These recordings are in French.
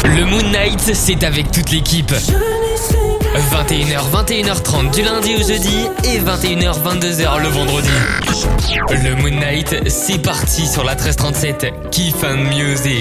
Le Moon Night, c'est avec toute l'équipe. 21h, 21h30 du lundi au jeudi et 21h, 22h le vendredi. Le Moon Night, c'est parti sur la 1337. Keep and Music.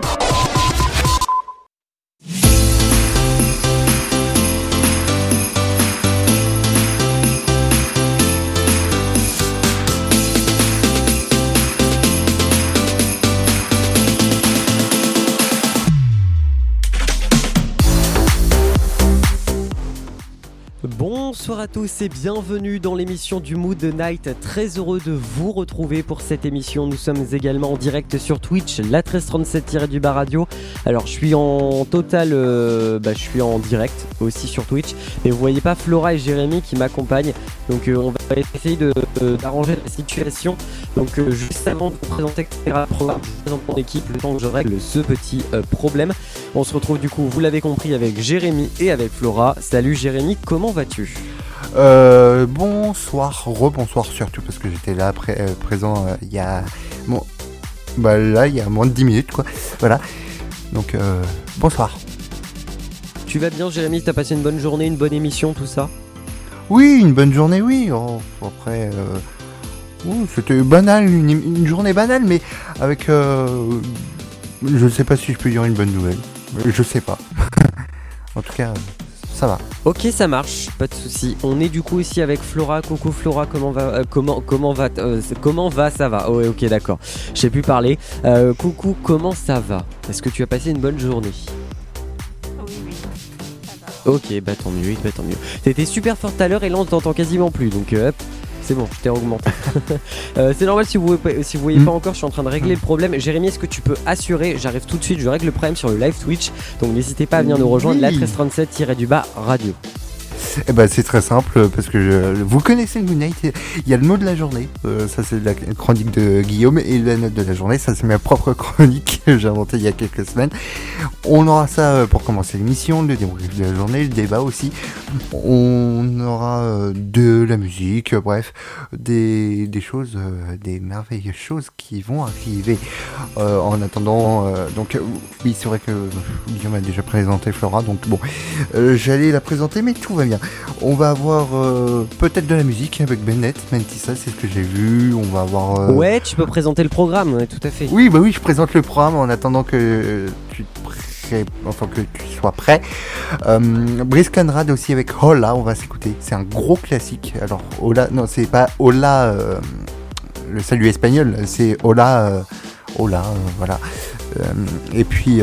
Bonsoir à tous et bienvenue dans l'émission du Mood Night. Très heureux de vous retrouver pour cette émission. Nous sommes également en direct sur Twitch, la 1337-du-bas radio. Alors je suis en total, je suis en direct aussi sur Twitch. Mais vous voyez pas Flora et Jérémy qui m'accompagnent. Donc on va essayer d'arranger la situation. Donc juste avant de vous présenter le programme, je présente mon équipe le temps que je règle ce petit problème. On se retrouve du coup, vous l'avez compris, avec Jérémy et avec Flora. Salut Jérémy, comment vas-tu ? Bonsoir, rebonsoir surtout parce que j'étais là présent il y a il y a moins de 10 minutes quoi. Voilà. Donc bonsoir. Tu vas bien Jérémy, t'as passé une bonne journée, une bonne émission, tout ça ? Oui, une bonne journée, oui. Après c'était banal, une journée banale mais avec je ne sais pas si je peux dire une bonne nouvelle. Je sais pas. En tout cas, ça va. Ok, ça marche, pas de souci. On est du coup ici avec Flora. Coucou Flora, comment va ça va. Oh, ok, d'accord. Je sais plus parler. Coucou, comment ça va ? Est-ce que tu as passé une bonne journée ? Oui, ça va. Ok, tant mieux, tant mieux. T'étais super fort tout à l'heure et là on t'entend quasiment plus, donc hop. C'est bon, je t'ai augmenté. C'est normal si vous voyez pas encore, je suis en train de régler le problème. Jérémy, est-ce que tu peux assurer ? J'arrive tout de suite, je règle le problème sur le live Twitch. Donc n'hésitez pas à venir nous rejoindre, la 1337-du-bas radio. Eh ben c'est très simple parce que vous connaissez le Moon Night, il y a le mot de la journée, ça c'est la chronique de Guillaume, et la note de la journée, ça c'est ma propre chronique que j'ai inventée il y a quelques semaines. On aura ça pour commencer l'émission, le débrief de la journée, le débat aussi. On aura de la musique, bref, des choses, des merveilleuses choses qui vont arriver. En attendant, oui c'est vrai que Guillaume a déjà présenté Flora, donc bon, j'allais la présenter mais tout va bien. On va avoir peut-être de la musique avec Bennett, Mentissa, c'est ce que j'ai vu. On va avoir. Ouais, tu peux présenter le programme, ouais, tout à fait. Oui, je présente le programme en attendant que tu sois prêt. Brice Conrad aussi avec Hola, on va s'écouter. C'est un gros classique. Alors, Hola, non, c'est pas Hola, le salut espagnol, c'est Hola, voilà. Et puis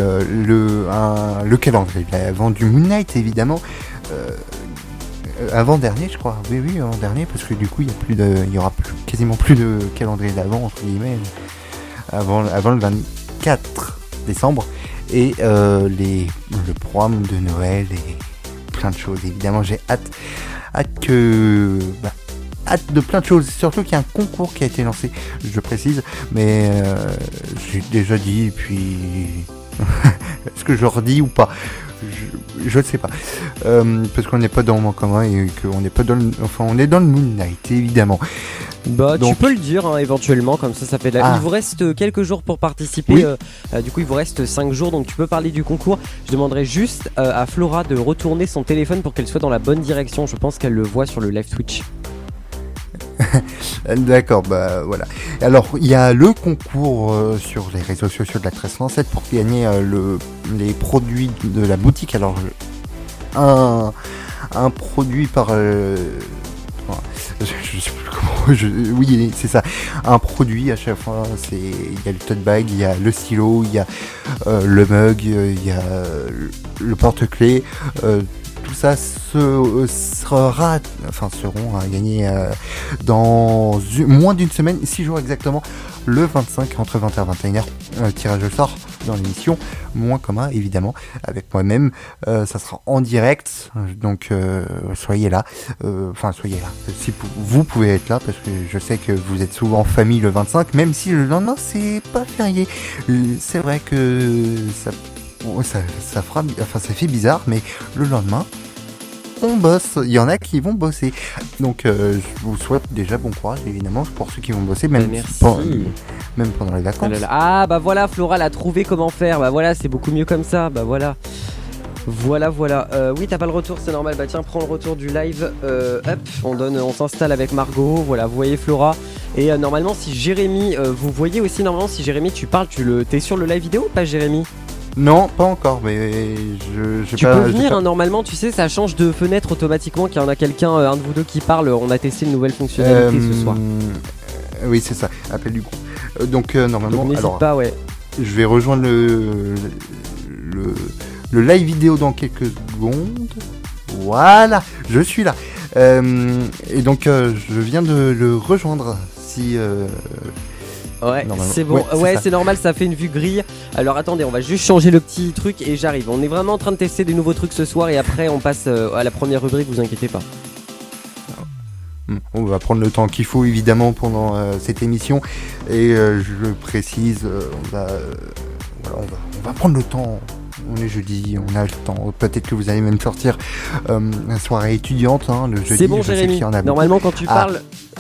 le calendrier, avant du Moon Night évidemment. Avant-dernier je crois, oui avant-dernier parce que du coup il y aura quasiment plus de calendrier d'avant entre guillemets avant le 24 décembre et le programme de Noël et plein de choses évidemment. J'ai hâte de plein de choses, surtout qu'il y a un concours qui a été lancé, je précise, mais j'ai déjà dit et puis est-ce que je redis ou pas? Je ne sais pas, parce qu'on n'est pas dans le moment commun et qu'on n'est pas on est dans le Moon Night évidemment. Donc, tu peux le dire hein, éventuellement, comme ça fait il vous reste quelques jours pour participer, oui. Du coup il vous reste 5 jours, donc tu peux parler du concours. Je demanderai juste à Flora de retourner son téléphone pour qu'elle soit dans la bonne direction, je pense qu'elle le voit sur le live Twitch. D'accord, voilà. Alors il y a le concours sur les réseaux sociaux de la 1337 pour gagner les produits de la boutique. Alors un produit par je sais plus comment oui c'est ça, un produit à chaque fois. Il y a le tote bag, il y a le stylo, il y a le mug, il y a le porte-clés. Tout ça seront à gagner dans moins d'une semaine, 6 jours exactement, le 25 entre 20h et 21h. Tirage au sort dans l'émission, moins commun évidemment, avec moi-même. Ça sera en direct, donc soyez là. Soyez là. Si vous pouvez être là, parce que je sais que vous êtes souvent en famille le 25, même si le lendemain c'est pas férié. C'est vrai que ça fait bizarre, mais le lendemain, on bosse. Il y en a qui vont bosser. Donc, je vous souhaite déjà bon courage, évidemment, pour ceux qui vont bosser, même, même pendant les vacances. Ah, bah voilà, Flora l'a trouvé comment faire. Bah voilà, c'est beaucoup mieux comme ça. Bah voilà. Voilà. Oui, t'as pas le retour, c'est normal. Bah tiens, prends le retour du live. Hop, on s'installe avec Margot. Voilà, vous voyez Flora. Et normalement, si Jérémy, vous voyez aussi normalement si Jérémy, tu parles, t'es sur le live vidéo ou pas, Jérémy ? Non, pas encore, mais tu peux venir, hein, normalement, tu sais, ça change de fenêtre automatiquement. Qu'il y en a quelqu'un, un de vous deux qui parle. On a testé une nouvelle fonctionnalité ce soir. Oui, c'est ça. Appel du groupe. Donc normalement, donc, n'hésite pas, ouais. Je vais rejoindre le live vidéo dans quelques secondes. Voilà, je suis là. Et donc je viens de le rejoindre. Si ouais, c'est bon. Ouais, c'est normal, ça fait une vue grille. Alors attendez, on va juste changer le petit truc et j'arrive. On est vraiment en train de tester des nouveaux trucs ce soir et après on passe à la première rubrique, vous inquiétez pas. On va prendre le temps qu'il faut évidemment pendant cette émission et je précise, on va prendre le temps. On est jeudi, on a le temps. Peut-être que vous allez même sortir la soirée étudiante, hein, le jeudi. C'est bon, Jérémy. Normalement, quand tu parles,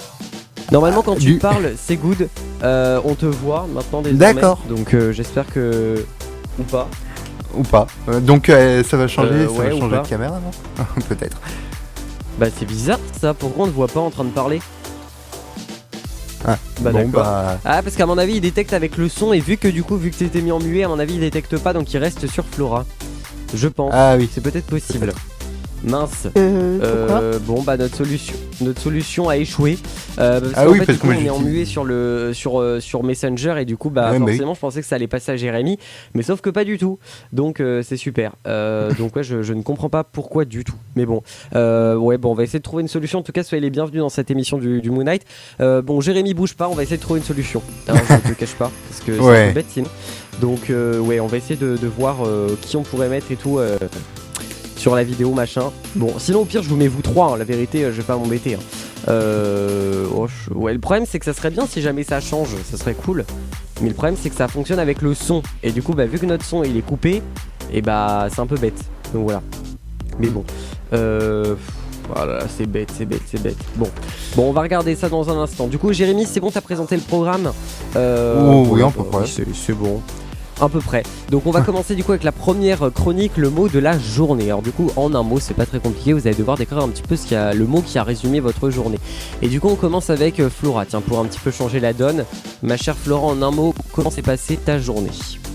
c'est good. On te voit maintenant désormais. D'accord. Donc j'espère que ou pas. Donc ça va changer, ça va changer de caméra, non? Peut-être. Bah c'est bizarre ça. Pourquoi on ne voit pas en train de parler? Ah, bah bon, d'accord. Bah... Ah, parce qu'à mon avis il détecte avec le son et vu que t'étais mis en muet, à mon avis il détecte pas, donc il reste sur Flora. Je pense. Ah oui, c'est peut-être possible. Mince. Pourquoi bon bah notre solution a échoué. Parce qu'on est en muet sur Messenger et du coup forcément je pensais que ça allait passer à Jérémy, mais sauf que pas du tout. Donc c'est super. Donc ouais, je ne comprends pas pourquoi du tout. Mais bon, on va essayer de trouver une solution. En tout cas, soyez les bienvenus dans cette émission du Moon Knight. Bon, Jérémy bouge pas, on va essayer de trouver une solution. Alors, je ne te cache pas parce que c'est un peu bête sinon. Donc on va essayer de voir qui on pourrait mettre et tout. Sur la vidéo machin. Bon, sinon au pire je vous mets vous trois, hein. La vérité je vais pas m'embêter. Hein. Le problème c'est que ça serait bien si jamais ça change, ça serait cool. Mais le problème c'est que ça fonctionne avec le son. Et du coup vu que notre son il est coupé, et c'est un peu bête. Donc voilà. Mais bon. Voilà, c'est bête. Bon, on va regarder ça dans un instant. Du coup Jérémy, c'est bon, t'as présenté le programme? Oui, à peu près. C'est bon. À peu près. Donc on va commencer du coup avec la première chronique, le mot de la journée. Alors du coup en un mot, c'est pas très compliqué, vous allez devoir décrire un petit peu le mot qui a résumé votre journée. Et du coup on commence avec Flora, tiens, pour un petit peu changer la donne. Ma chère Flora, en un mot, comment s'est passée ta journée?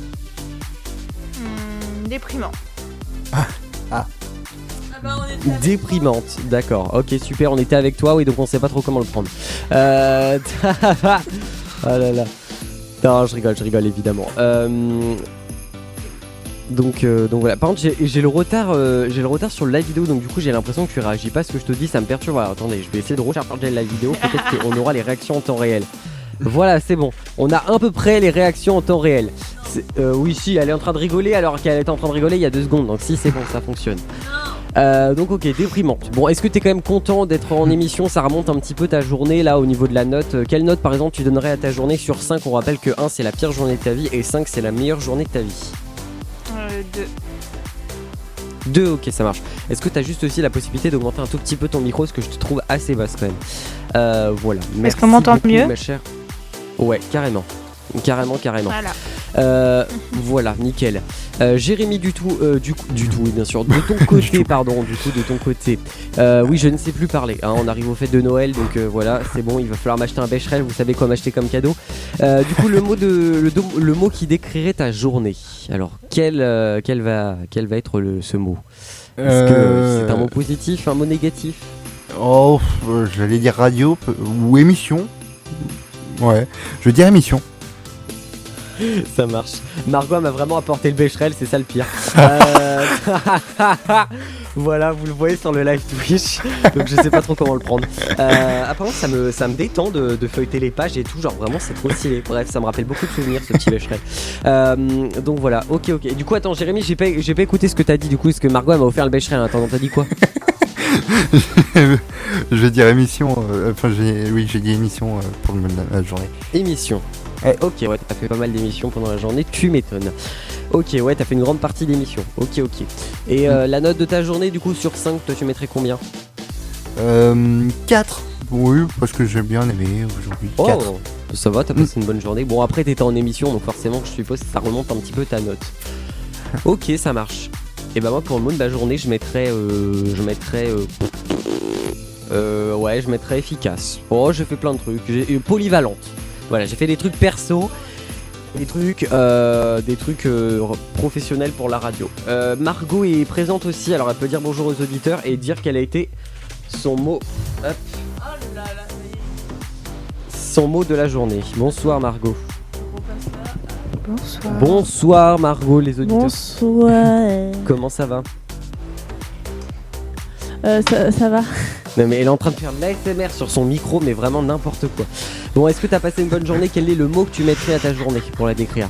Déprimant. Déprimante, d'accord, ok super, on était avec toi, oui, donc on sait pas trop comment le prendre. Oh là là. Non, je rigole évidemment. Donc voilà. Par contre, j'ai le retard sur le live vidéo, donc du coup j'ai l'impression que tu réagis pas à ce que je te dis, ça me perturbe. Alors, attendez, je vais essayer de recharger le live vidéo, peut-être qu'on aura les réactions en temps réel. Voilà, c'est bon. On a à peu près les réactions en temps réel. Oui, si, elle est en train de rigoler alors qu'elle était en train de rigoler il y a 2 secondes, donc si c'est bon, ça fonctionne. Donc ok, déprimante. Bon, est-ce que t'es quand même content d'être en émission? Ça remonte un petit peu ta journée là au niveau de la note. Quelle note par exemple tu donnerais à ta journée sur 5? On rappelle que 1 c'est la pire journée de ta vie et 5 c'est la meilleure journée de ta vie. 2, ok, ça marche. Est-ce que t'as juste aussi la possibilité d'augmenter un tout petit peu ton micro, parce que je te trouve assez basse quand même. Voilà. Est-ce qu'on m'entend mieux, ma chère? Ouais, carrément. Voilà, nickel. Jérémy du tout, oui, bien sûr. De ton côté, pardon, de ton côté. Oui, je ne sais plus parler. Hein, on arrive aux fêtes de Noël, donc voilà, c'est bon. Il va falloir m'acheter un Becherel. Vous savez quoi m'acheter comme cadeau. Du coup, le mot qui décrirait ta journée. Alors, quel va être ce mot? Est-ce que c'est un mot positif, un mot négatif? Oh, j'allais dire radio ou émission. Ouais, je veux dire émission. Ça marche. Margot m'a vraiment apporté le Becherel, c'est ça le pire. Voilà, vous le voyez sur le live Twitch. Donc je sais pas trop comment le prendre. Apparemment ça me détend de feuilleter les pages et tout. Genre vraiment c'est trop stylé. Bref, ça me rappelle beaucoup de souvenirs ce petit Becherel. Donc voilà, ok. Du coup attends Jérémy, j'ai pas écouté ce que t'as dit. Du coup est-ce que Margot m'a offert le Becherel? Attends, t'as dit quoi? Je vais dire émission. J'ai dit émission pour la journée. Émission. Ok, ouais, t'as fait pas mal d'émissions pendant la journée, tu m'étonnes. Ok, ouais, t'as fait une grande partie d'émissions. Ok. Et la note de ta journée, du coup, sur 5, toi, tu mettrais combien 4. Oui, parce que j'ai bien aimé aujourd'hui. 4. Ça va, t'as passé une bonne journée. Bon, après, t'étais en émission, donc forcément, je suppose que ça remonte un petit peu ta note. Ok, ça marche. Et bah moi, pour le mot de la journée, je mettrais efficace. Oh, j'ai fait plein de trucs. Polyvalente. Voilà, j'ai fait des trucs perso, des trucs professionnels pour la radio. Margot est présente aussi, alors elle peut dire bonjour aux auditeurs et dire quel a été son mot. Hop. Son mot de la journée. Bonsoir Margot. Bonsoir. Bonsoir Margot, les auditeurs. Bonsoir. Comment ça va? Ça va. Non mais elle est en train de faire de l'ASMR sur son micro, mais vraiment n'importe quoi. Bon, est-ce que t'as passé une bonne journée? Quel est le mot que tu mettrais à ta journée pour la décrire?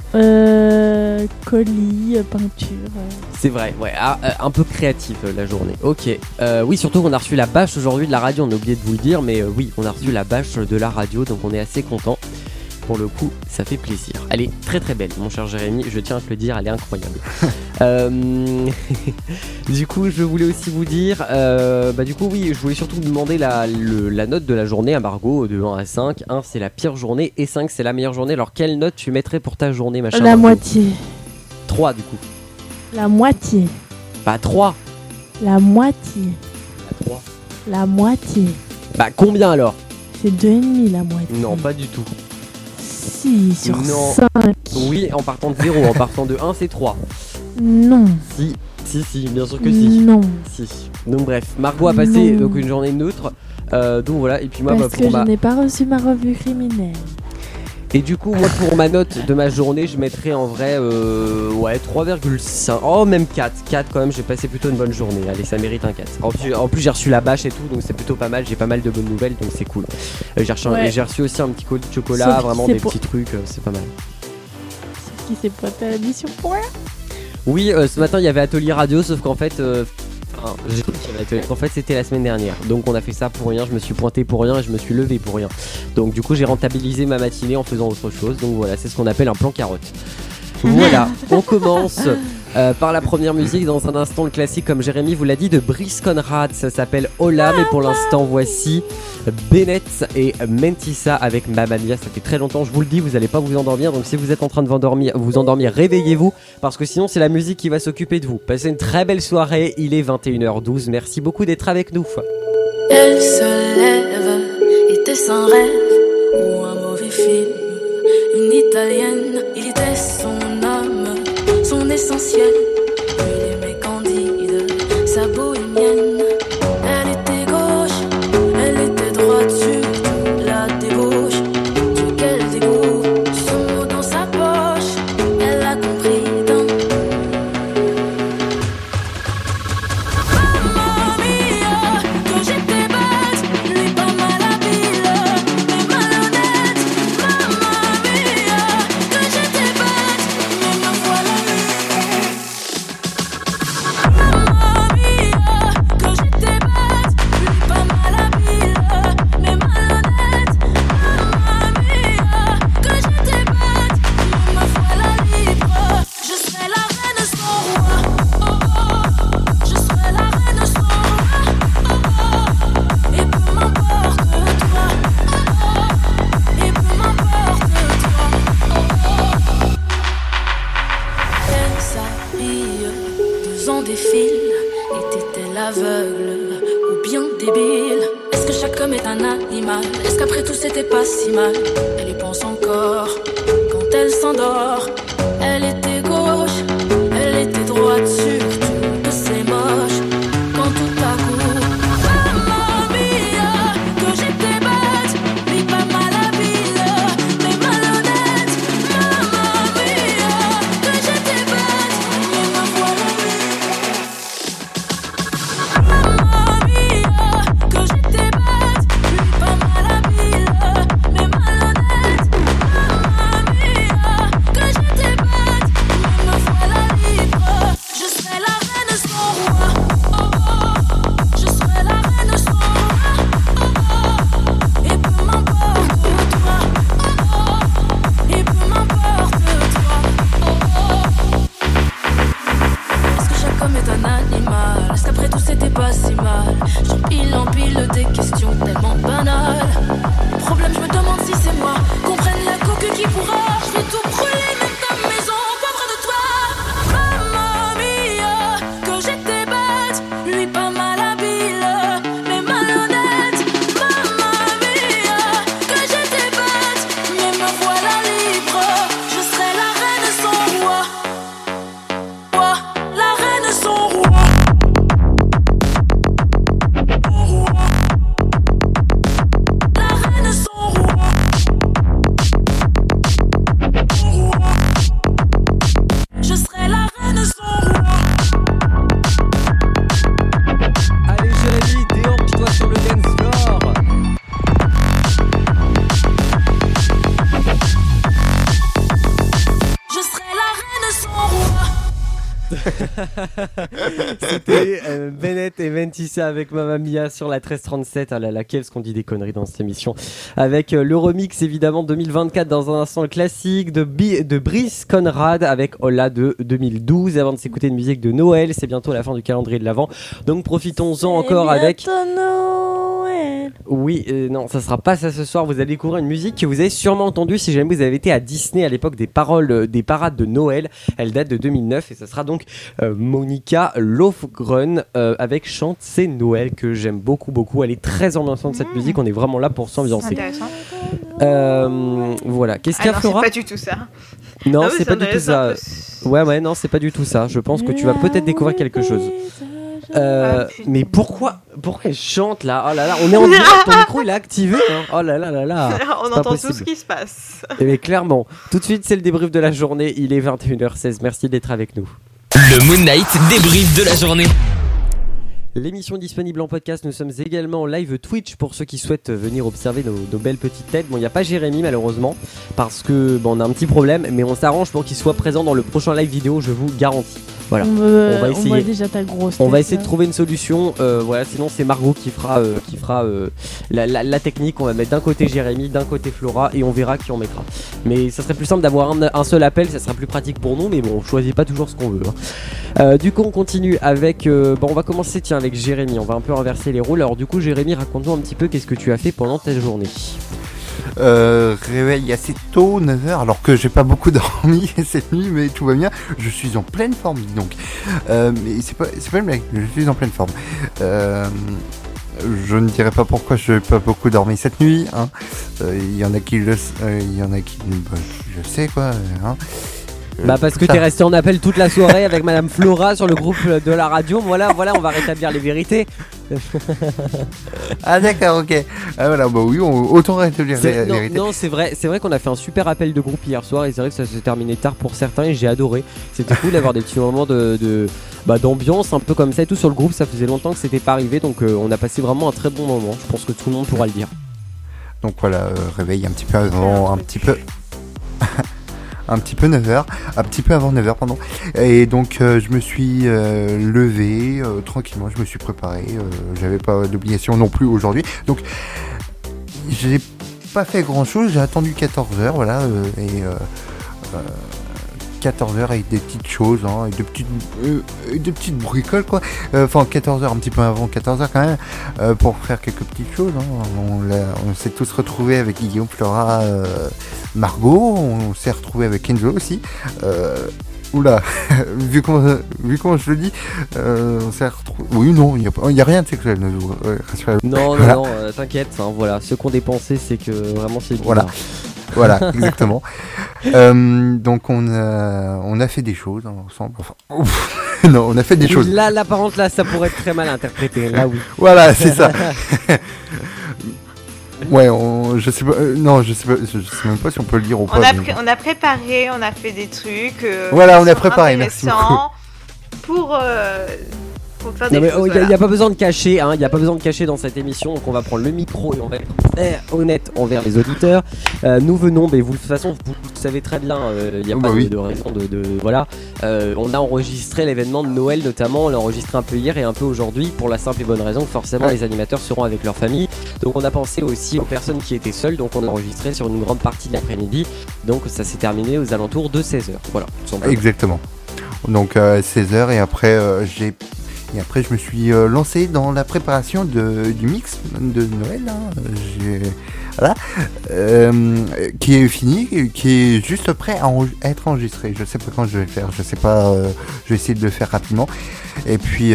Colis, peinture. C'est vrai, ouais, un peu créative la journée. Ok, oui, surtout qu'on a reçu la bâche aujourd'hui de la radio, on a oublié de vous le dire, mais oui, on a reçu la bâche de la radio, donc on est assez content. Pour le coup, ça fait plaisir. Elle est très très belle, mon cher Jérémy, je tiens à te le dire, elle est incroyable. Du coup, je voulais aussi vous dire, du coup, oui, je voulais surtout vous demander la note de la journée à Margot, de 1 à 5. 1, c'est la pire journée, et 5, c'est la meilleure journée. Alors, quelle note tu mettrais pour ta journée, ma chère La Margot? moitié. 3, du coup. La moitié. Bah, 3. La moitié. 3. La moitié. Bah, combien alors? C'est 2,5 la moitié. Non, pas du tout. Si, sur Non. 5. Oui, en partant de 0, en partant de 1, c'est 3. Non. Si, bien sûr que si. Non. Si. Donc bref, Margot a passé Non. donc une journée neutre. Donc voilà, et puis moi, Parce que je n'ai pas reçu ma revue criminelle. Et du coup, moi pour ma note de ma journée, je mettrais en vrai 3,5. Oh, même 4. 4 quand même, j'ai passé plutôt une bonne journée. Allez, ça mérite un 4. En plus, j'ai reçu la bâche et tout, donc c'est plutôt pas mal. J'ai pas mal de bonnes nouvelles, donc c'est cool. J'ai reçu aussi un petit colis de chocolat, Sauf vraiment c'est des pour- c'est trucs, c'est pas mal. Qui s'est pointé à la mission pour rien. Oui, ce matin il y avait atelier radio, sauf qu'en fait, en fait c'était la semaine dernière. Donc on a fait ça pour rien, je me suis pointé pour rien et je me suis levé pour rien. Donc du coup j'ai rentabilisé ma matinée en faisant autre chose. Donc voilà, c'est ce qu'on appelle un plan carotte. Voilà, on commence par la première musique. Dans un instant, le classique, comme Jérémy vous l'a dit, de Brice Conrad. Ça s'appelle Ola, mais pour l'instant, voici Bennett et Mentissa avec Mamma Mia. Ça fait très longtemps, je vous le dis, vous n'allez pas vous endormir. Donc si vous êtes en train de vous endormir, réveillez-vous, parce que sinon c'est la musique qui va s'occuper de vous. Passez une très belle soirée, il est 21h12. Merci beaucoup d'être avec nous. Elle se lève, était sans rêve ou un mauvais film. Une italienne, il était son homme, son essentiel. Il aimait Candide, sa bohémienne. Elle était gauche, elle était droite, surtout la débauche. Dieu, quel dégoût, son mot dans sa poche. Elle a compris d'un Mamma mia, que j'étais bête, lui pas mal habile, mais malhonnête. Mamma mia, que j'étais bête, mais me voilà. Mamma mia, que j'étais bête, lui pas mal habile, mais malhonnête. Mamma mia, que j'étais bête, mais me voilà libre. Je serai la reine sans roi. Oh oh, je serai la reine sans roi. Oh oh, et peu m'importe toi. Oh oh, et peu m'importe toi. Oh oh. Elle s'habille, 2 ans défile. Était-elle aveugle ou bien débile? Est-ce que chaque homme est un animal? Est-ce qu'après tout c'était pas si mal? Elle y pense encore quand elle s'endort. Elle était gauche, elle était droite, surtout que c'est moche. Quand tout à coup, Mamma mia, que j'étais bête, lui pas mal habile, mais malhonnête. Mamma mia, que j'étais bête, mais me voilà. Mamma mia, que j'étais bête, lui pas mal habile, mais malhonnête. Mamma mia, que j'étais banal. Problème, je me demande si c'est moi. Qu'on prenne la coque qui pourra. Je vais tout brûler, même ta maison, pas près de toi. Mamma mia, que j'étais bête. Lui pas mal habile, mais malhonnête. Mamma mia, que j'étais bête. Mais me voilà libre. Je serai la reine sans roi. La reine sans roi. La reine sans roi. Je serai la reine sans roi. Allez Jérémy, déhanche-toi sur le dance floor. Je serai la reine sans roi. C'était Bennett et Ventissa avec Mamma Mia sur la 1337. Ah là là, qu'est-ce qu'on dit des conneries dans cette émission. Avec le remix évidemment 2024 dans un instant, le classique de Brice Conrad avec Hola de 2012. Avant de s'écouter une musique de Noël, c'est bientôt la fin du calendrier de l'Avent. Donc profitons-en encore avec... Noël. Oui, non, ça sera pas ça ce soir. Vous allez découvrir une musique que vous avez sûrement entendue si jamais vous avez été à Disney à l'époque des parades de Noël. Elle date de 2009 et ça sera donc Monica Lofgren avec Chante c'est Noël, que j'aime beaucoup. Elle est très ambiançante cette musique. On est vraiment là pour s'ambiancer. Intéressant. Voilà. Qu'est-ce qu'il y a, non, Flora? c'est pas du tout ça. Non, Ah oui, c'est pas du tout ça. intéressant. Ouais, non, c'est pas du tout ça. Je pense que tu vas peut-être découvrir quelque chose. Ah, putain. Mais pourquoi elle chante là? Oh là là, on est en direct, ton micro il est activé hein. Oh là là là là. On c'est pas entend tout possible. ce qui se passe. Mais clairement, tout de suite c'est le débrief de la journée, il est 21h16, merci d'être avec nous. Le Moon Knight débrief de la journée. L'émission est disponible en podcast, nous sommes également en live Twitch pour ceux qui souhaitent venir observer nos belles petites têtes. Bon, il n'y a pas Jérémy malheureusement, parce que on a un petit problème, mais on s'arrange pour qu'il soit présent dans le prochain live vidéo, je vous garantis. Voilà. On va essayer. voit déjà ta grosse tête. On va essayer de là. trouver une solution. Voilà, sinon c'est Margot qui fera la technique. On va mettre d'un côté Jérémy, d'un côté Flora, et on verra qui on mettra. Mais ça serait plus simple d'avoir un seul appel, ça sera plus pratique pour nous. Mais bon, on choisit pas toujours ce qu'on veut. Hein. Du coup, on continue avec. On va commencer avec Jérémy. On va un peu renverser les rôles. Alors du coup, Jérémy, raconte-nous un petit peu qu'est-ce que tu as fait pendant ta journée. Réveil assez tôt, 9h, alors que j'ai pas beaucoup dormi cette nuit, mais tout va bien. Je suis en pleine forme, donc. Mais c'est pas une blague, je suis en pleine forme. Je ne dirais pas pourquoi je n'ai pas beaucoup dormi cette nuit. Hein. Il y en a qui je sais quoi. Hein. Parce que t'es resté en appel toute la soirée avec Madame Flora sur le groupe de la radio. Voilà, on va rétablir les vérités. Ah d'accord, ok. Ah voilà, oui, autant rétablir les vérités. Non, c'est vrai qu'on a fait un super appel de groupe hier soir et c'est vrai que ça s'est terminé tard pour certains et j'ai adoré. C'était cool d'avoir des petits moments d'ambiance un peu comme ça et tout sur le groupe. Ça faisait longtemps que c'était pas arrivé, donc on a passé vraiment un très bon moment. Je pense que tout le monde pourra le dire. Donc voilà, réveil un petit peu avant, un petit peu 9h, un petit peu avant 9h, pardon. Et donc je me suis levé tranquillement, je me suis préparé, j'avais pas d'obligation non plus aujourd'hui. Donc j'ai pas fait grand chose, j'ai attendu 14h, voilà, 14h avec des petites choses, hein, et des petites bricoles quoi. Enfin 14h, un petit peu avant 14h quand même, pour faire quelques petites choses. Hein. On s'est tous retrouvés avec Guillaume, Flora, Margot, on s'est retrouvés avec Kenzo aussi. Oula, vu comment je le dis, on s'est retrouvés. Oui, non, il y a rien de sexuel. Non, voilà. non, t'inquiète. Hein, voilà, ce qu'on dépensait, c'est que vraiment c'est bizarre. Voilà, exactement. Donc on a fait des choses ensemble. Enfin, non, on a fait des choses. Là, par contre, là, ça pourrait être très mal interprété. Là, oui. Voilà, c'est ça. Ouais, je sais pas. Non, je sais même pas si on peut le dire ou pas. On a préparé, on a fait des trucs. Voilà, on a préparé. Merci beaucoup. Pour faire des choses. Il n'y a pas besoin de cacher, hein, il n'y a pas besoin de cacher dans cette émission, donc on va prendre le micro et on va être très honnête envers les auditeurs. Nous venons, mais vous, de toute façon, vous le savez très bien, il n'y a pas de raison de voilà. On a enregistré l'événement de Noël notamment, on l'a enregistré un peu hier et un peu aujourd'hui, pour la simple et bonne raison que forcément les animateurs seront avec leur famille. Donc on a pensé aussi aux personnes qui étaient seules, donc on a enregistré sur une grande partie de l'après-midi, donc ça s'est terminé aux alentours de 16h. Voilà, tout simplement. Exactement. Donc 16h et après Et après, je me suis lancé dans la préparation du mix de Noël, voilà, qui est fini, qui est juste prêt à être enregistré. Je sais pas quand je vais le faire, je sais pas, je vais essayer de le faire rapidement. Et puis,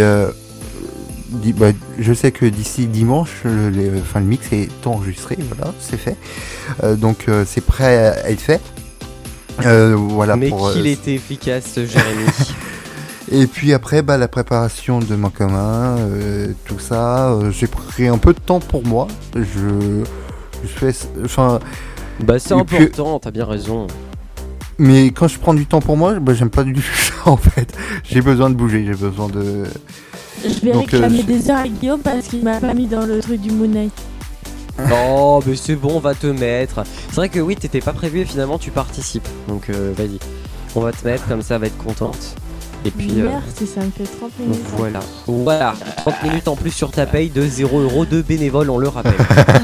je sais que d'ici dimanche, le mix est enregistré, voilà, c'est fait. Donc, c'est prêt à être fait. Voilà. Mais qu'il était efficace, Jérémy. Et puis après, la préparation de mon commun, tout ça, j'ai pris un peu de temps pour moi. Je fais, c'est important, t'as bien raison. Mais quand je prends du temps pour moi, j'aime pas du tout ça en fait. J'ai besoin de bouger, j'ai besoin de. Je vais réclamer des heures à Guillaume parce qu'il m'a pas mis dans le truc du Moon Knight. Oh, mais c'est bon, on va te mettre. C'est vrai que oui, t'étais pas prévu et finalement tu participes. Donc vas-y, on va te mettre, comme ça, elle va être contente. Et puis. Merci, ça me fait 30 minutes. Voilà, 30 minutes en plus sur ta paye de 0€ de bénévole, on le rappelle.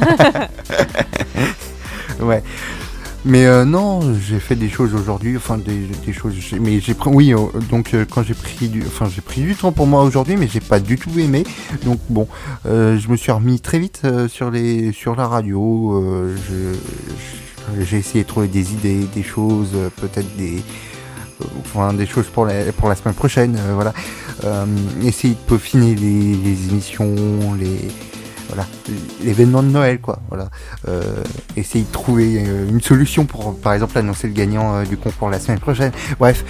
Ouais. Mais non, j'ai fait des choses aujourd'hui, des choses. Mais quand j'ai pris du temps pour moi aujourd'hui, mais j'ai pas du tout aimé. Donc bon, je me suis remis très vite sur la radio. J'ai essayé de trouver des idées, des choses, peut-être des choses pour la semaine prochaine. Voilà, essayer de peaufiner les émissions, l'événement de Noël, quoi. Voilà. Essayer de trouver une solution pour, par exemple, annoncer le gagnant du concours la semaine prochaine. Bref,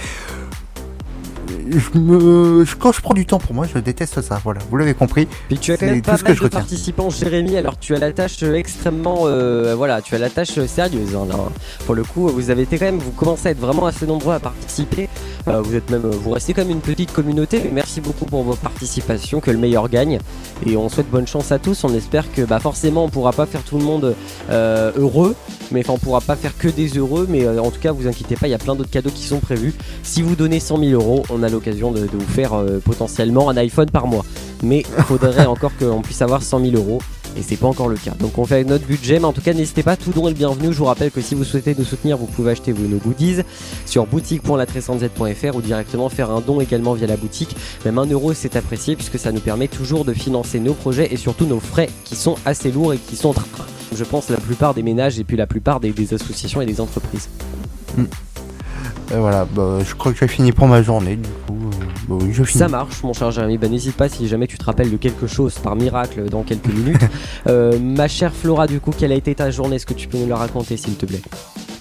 quand je prends du temps pour moi, je déteste ça. Voilà, vous l'avez compris. Puis tu as quand même pas mal de participants, Jérémy. Alors tu as la tâche extrêmement, tu as la tâche sérieuse. Là. Pour le coup, vous commencez à être vraiment assez nombreux à participer. Vous restez comme une petite communauté. Mais merci beaucoup pour vos participations. Que le meilleur gagne. Et on souhaite bonne chance à tous. On espère que, forcément, on pourra pas faire tout le monde heureux. Mais on pourra pas faire que des heureux. Mais en tout cas, vous inquiétez pas, il y a plein d'autres cadeaux qui sont prévus. Si vous donnez 100 000 €, on a l'occasion de vous faire potentiellement un iPhone par mois. Mais il faudrait encore qu'on puisse avoir 100 000 € et c'est pas encore le cas. Donc on fait avec notre budget, mais en tout cas n'hésitez pas, tout don est le bienvenu. Je vous rappelle que si vous souhaitez nous soutenir, vous pouvez acheter nos goodies sur boutique.latrescentz.fr ou directement faire un don également via la boutique. Même 1 € c'est apprécié puisque ça nous permet toujours de financer nos projets et surtout nos frais qui sont assez lourds et qui sont, je pense, la plupart des ménages et puis la plupart des associations et des entreprises. Voilà, je crois que j'ai fini pour ma journée, du coup, oui, je finis. Ça marche, mon cher Jérémy, n'hésite pas si jamais tu te rappelles de quelque chose par miracle dans quelques minutes. Ma chère Flora, du coup, quelle a été ta journée? Est-ce que tu peux nous la raconter, s'il te plaît?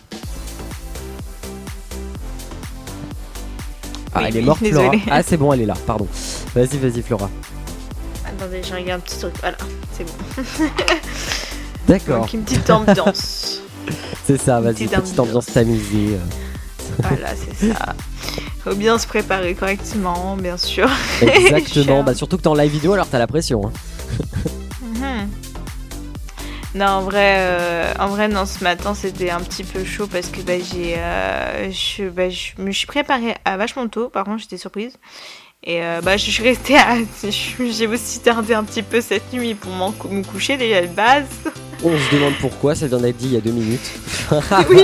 Elle est morte, Flora. Ah, c'est bon, elle est là, pardon. Vas-y, Flora. Attendez, je regarde un petit truc, voilà, c'est bon. D'accord. Donc une petite ambiance. C'est ça, vas-y, petite ambiance tamisée. Voilà, c'est ça. Faut bien se préparer correctement, bien sûr. Exactement, surtout que t'es en live vidéo, alors t'as la pression. Hein. Non, en vrai, non, ce matin c'était un petit peu chaud parce que je me suis préparée à vachement tôt. Par contre, j'étais surprise. Et je suis restée j'ai aussi tardé un petit peu cette nuit pour me coucher déjà de base. On se demande pourquoi, ça vient d'être dit il y a 2 minutes. Oui.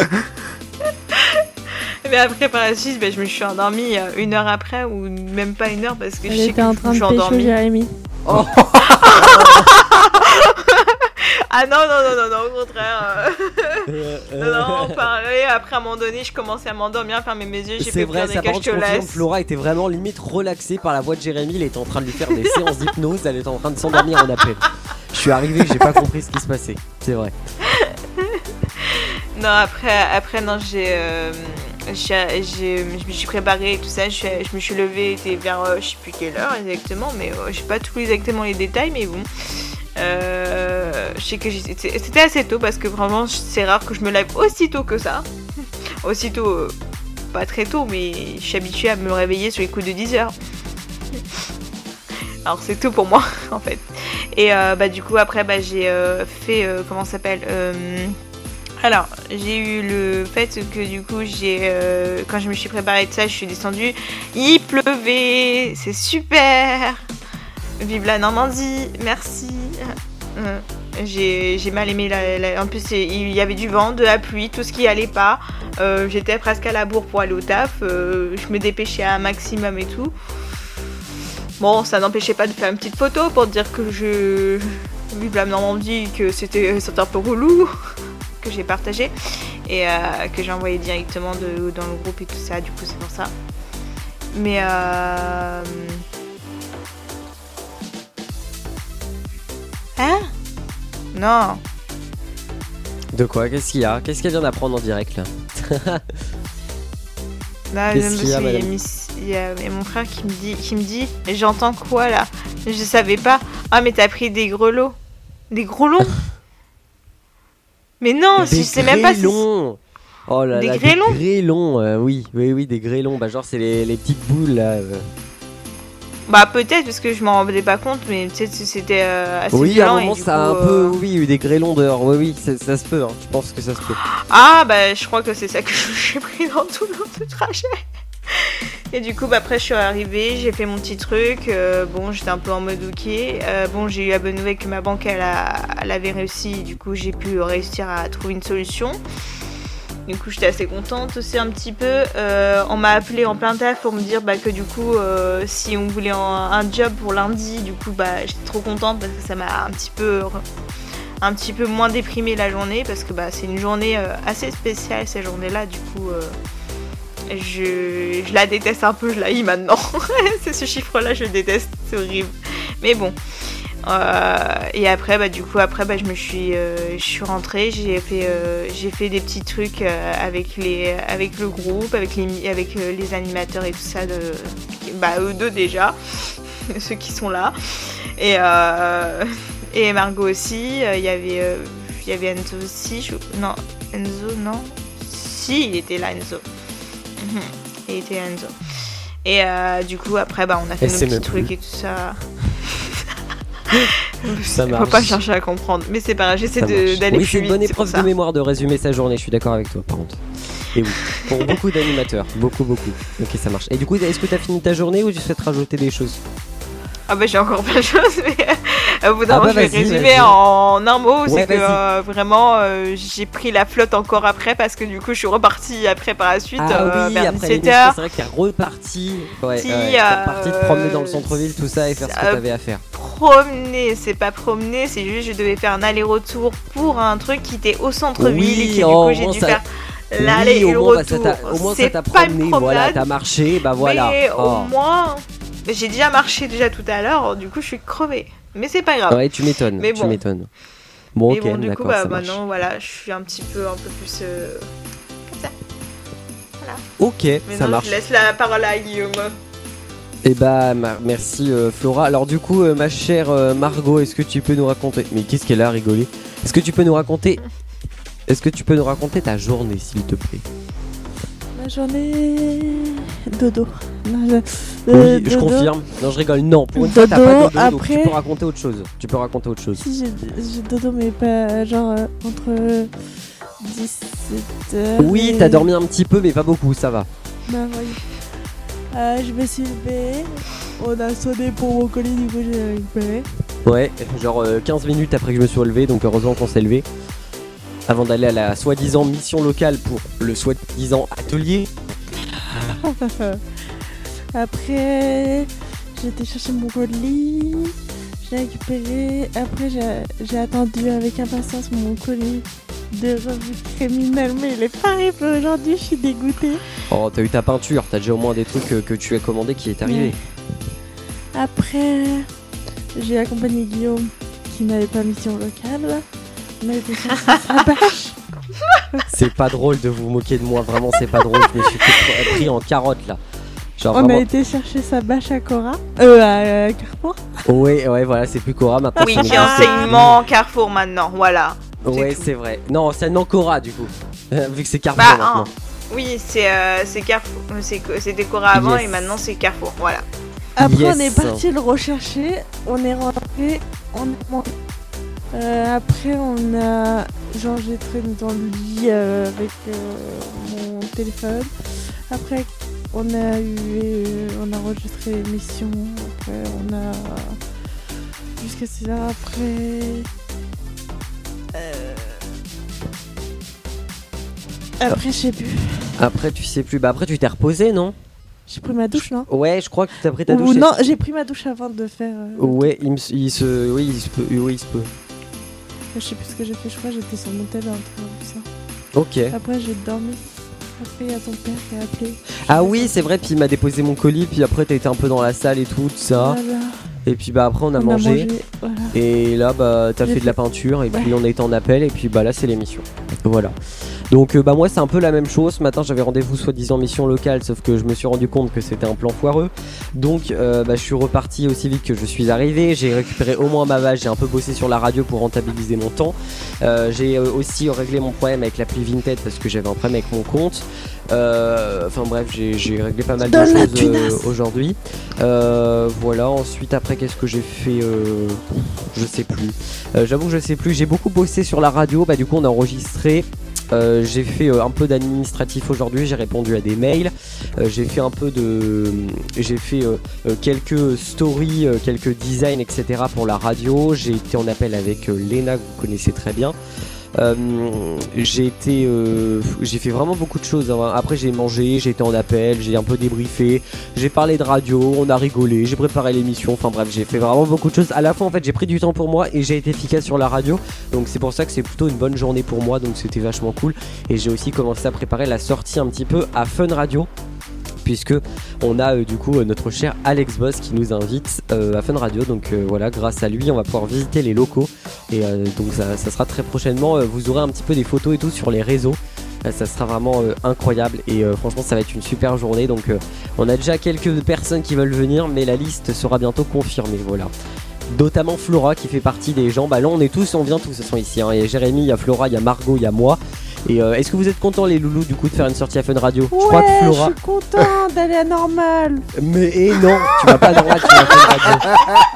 Mais après, par la suite, je me suis endormie 1 heure après, ou même pas 1 heure, parce que je sais que je suis endormie. Jérémy. Oh. Ah non, au contraire. Non, pareil, après à un moment donné, je commençais à m'endormir, à fermer mes yeux, j'ai fait vrai, ça, par contre, Flora était vraiment limite relaxée par la voix de Jérémy, il était en train de lui faire des séances d'hypnose, elle était en train de s'endormir en appel. Je suis arrivé, j'ai pas compris ce qui se passait, c'est vrai. Non, après non, je me suis préparée et tout ça, je me suis levée, était vers je sais plus quelle heure exactement, mais je sais pas tous exactement les détails, mais bon. Je sais que c'était assez tôt parce que vraiment c'est rare que je me lève aussi tôt que ça. Aussitôt, pas très tôt, mais je suis habituée à me réveiller sur les coups de 10h. Alors c'est tôt pour moi en fait. Et du coup après j'ai fait comment ça s'appelle alors j'ai eu le fait que du coup quand je me suis préparée de ça, je suis descendue, il pleuvait, c'est super. Vive la Normandie, merci. J'ai mal aimé en plus il y avait du vent, de la pluie, tout ce qui allait pas. J'étais presque à la bourre pour aller au taf. Je me dépêchais un maximum et tout. Bon, ça n'empêchait pas de faire une petite photo pour dire que je vive la Normandie, que c'était un peu relou, que j'ai partagé et que j'ai envoyé directement dans le groupe et tout ça, du coup c'est pour ça. Mais hein? Non. De quoi? Qu'est-ce qu'il y a? Qu'est-ce qu'elle vient d'apprendre en direct là? Là, Qu'est-ce même qu'il y a, parce madame? il y a mon frère qui me dit, mais j'entends quoi là? Je savais pas. Ah mais t'as pris des grelots. Des grelons? Mais non, je sais même pas si... grêlons. Oh là Des là, grêlons? des grêlons, oui, des grêlons. Bah genre c'est les petites boules là. Bah peut-être parce que je m'en rendais pas compte, mais peut-être que c'était assez Oui, à violent un moment et du ça a coup, un peu, oui, eu des grêlons dehors. Oui, ça se peut. Hein. Je pense que ça se peut. Ah bah je crois que c'est ça que j'ai pris dans tout le trajet. Et du coup bah, après je suis arrivée, j'ai fait mon petit truc, bon j'étais un peu en mode ok, bon j'ai eu la bonne nouvelle que ma banque elle avait réussi, du coup j'ai pu réussir à trouver une solution. Du coup j'étais assez contente aussi un petit peu, on m'a appelé en plein taf pour me dire bah, que du coup si on voulait un job pour lundi, du coup bah j'étais trop contente parce que ça m'a un petit peu moins déprimée la journée parce que bah, c'est une journée assez spéciale cette journée là, du coup je la déteste un peu, je la hais maintenant. C'est ce chiffre là, je le déteste, c'est horrible, mais bon. Et après bah, du coup après bah, je suis rentrée, j'ai fait des petits trucs avec le groupe, avec les animateurs et tout ça, eux deux déjà, ceux qui sont là, et Margot aussi, il y avait Enzo aussi, Enzo non, si il était là Enzo. Il était Enzo. Et du coup après bah, on a fait nos petits trucs et tout ça. Ça marche. Faut pas chercher à comprendre, mais c'est pas grave, j'essaie d'aller oui, plus vite. C'est une bonne épreuve de mémoire de résumer sa journée, je suis d'accord avec toi par contre. Et oui, pour beaucoup d'animateurs, beaucoup. Ok, ça marche. Et du coup, est-ce que t'as fini ta journée ou tu souhaites rajouter des choses? Ah bah j'ai encore plein de choses, mais au bout d'un moment je vais résumer vas-y. en un mot, c'est Ouais, que vraiment j'ai pris la flotte encore après parce que du coup je suis repartie après par la suite Ah oui, vers après 17h. c'est vrai que t'es reparti. Ouais, t'es reparti te promener dans le centre-ville, tout ça et faire ce que t'avais à faire. Promener, c'est pas promener, c'est juste je devais faire un aller-retour pour un truc qui était au centre-ville et qui du coup j'ai dû faire l'aller et le retour. Au moins ça C'est t'a pas une promené, promenade, voilà, t'as marché, bah voilà. mais au moins j'ai déjà marché tout à l'heure, du coup je suis crevée. Mais c'est pas grave. Ouais, tu m'étonnes. Mais bon. Tu m'étonnes. Bon, Mais ok, bon, du coup, d'accord, bah, ça marche. maintenant, voilà, je suis un peu plus comme ça. Voilà. Ok, Maintenant, ça marche. je laisse la parole à Guillaume. Eh bah, merci Flora. Alors du coup, ma chère Margot, est-ce que tu peux nous raconter... Mais qu'est-ce qu'elle a rigolé? Est-ce que tu peux nous raconter ta journée, s'il te plaît? Ma journée... Dodo. Non, Oui, je dodo. confirme. Non, je rigole. Non, pour une fois, t'as Dodo, pas dodo, donc après- tu peux raconter autre chose. Si, j'ai dodo, mais pas genre entre 17h. Oui, t'as dormi un petit peu, mais pas beaucoup, ça va. Bah oui. Je me suis levée. On a sonné pour mon colis, du coup j'ai récupéré. Ouais, genre 15 minutes après que je me suis relevé, donc heureusement qu'on s'est levé. Avant d'aller à la soi-disant mission locale pour le soi-disant atelier. Après, j'ai été chercher mon colis. J'ai récupéré. Après, j'ai attendu avec impatience mon colis de revue criminelle. Mais il est pas arrivé aujourd'hui, je suis dégoûtée. Oh, t'as eu ta peinture, t'as déjà au moins des trucs que tu as commandé qui est arrivé. Ouais. Après, j'ai accompagné Guillaume qui n'avait pas mission locale. On a été chercher sa bâche. C'est pas drôle de vous moquer de moi, vraiment c'est pas drôle, je me suis pris en carotte là. Genre On vraiment... a été chercher sa bâche à Cora. À Carrefour. Ouais, voilà, c'est plus Cora maintenant. Oui, c'est qui est Mégane. enseignement Carrefour maintenant, voilà. Ouais, tout. c'est vrai. Non, c'est Cora du coup. Vu que c'est Carrefour Bah, maintenant. oui, c'est Carrefour. C'était Cora avant Yes. et maintenant c'est Carrefour, voilà. Après, Yes. on est parti le rechercher. On est rentré. On est monté. Après, on a. Genre, j'ai traîné dans le lit avec mon téléphone. Après, on a enregistré l'émission. Après, on a. Jusqu'à 6 heures après. Après, je sais plus. Après, tu sais plus. Bah, après, tu t'es reposé, non? J'ai pris ma douche, non? Ouais, je crois que tu as pris ta Ou douche. non, j'ai pris ma douche avant de faire. Ouais, il se peut. Je sais plus ce que j'ai fait, je crois que j'étais sur mon tel, un truc comme ça. Ok. Après, j'ai dormi. Après, il y a ton père qui a appelé. Ah oui, c'est vrai, puis il m'a déposé mon colis, puis après t'as été un peu dans la salle et tout ça. Voilà. Et puis bah après on a mangé. Voilà. Et là bah t'as J'ai fait de la fait- peinture et puis Ouais. on a été en appel et puis bah là c'est l'émission. Voilà. Donc bah moi c'est un peu la même chose. Ce matin j'avais rendez-vous soi-disant mission locale, sauf que je me suis rendu compte que c'était un plan foireux. Donc bah je suis reparti aussi vite que je suis arrivé. J'ai récupéré au moins ma vache, j'ai un peu bossé sur la radio pour rentabiliser mon temps. J'ai aussi réglé mon problème avec l'appli Vinted parce que j'avais un problème avec mon compte. Enfin bref, j'ai réglé pas mal de Donne la choses tunasse. aujourd'hui. Voilà, ensuite après qu'est-ce que j'ai fait je sais plus. J'avoue que je sais plus, j'ai beaucoup bossé sur la radio, bah du coup on a enregistré. J'ai fait un peu d'administratif aujourd'hui, j'ai répondu à des mails, j'ai fait un peu de... J'ai fait quelques stories, quelques designs, etc. pour la radio. J'ai été en appel avec Léna, que vous connaissez très bien. J'ai fait vraiment beaucoup de choses, hein. Après j'ai mangé, j'ai été en appel, j'ai un peu débriefé, j'ai parlé de radio, on a rigolé, j'ai préparé l'émission, enfin bref j'ai fait vraiment beaucoup de choses. À la fois en fait j'ai pris du temps pour moi et j'ai été efficace sur la radio, donc c'est pour ça que c'est plutôt une bonne journée pour moi, donc c'était vachement cool. Et j'ai aussi commencé à préparer la sortie un petit peu à Fun Radio, puisque on a du coup notre cher Alex Boss qui nous invite à Fun Radio. Donc voilà, grâce à lui on va pouvoir visiter les locaux et donc ça sera très prochainement. Vous aurez un petit peu des photos et tout sur les réseaux. Ça sera vraiment incroyable et franchement ça va être une super journée. Donc on a déjà quelques personnes qui veulent venir, mais la liste sera bientôt confirmée. Voilà. Notamment Flora qui fait partie des gens. Bah là on vient tous de toute façon ici, hein. Il y a Jérémy, il y a Flora, il y a Margot, il y a moi. Et est-ce que vous êtes contents les loulous du coup de faire une sortie à Fun Radio? Ouais, Je crois que Flora. je suis content d'aller à Normal. Mais non, tu vas pas dans la, tu vas à Fun Radio.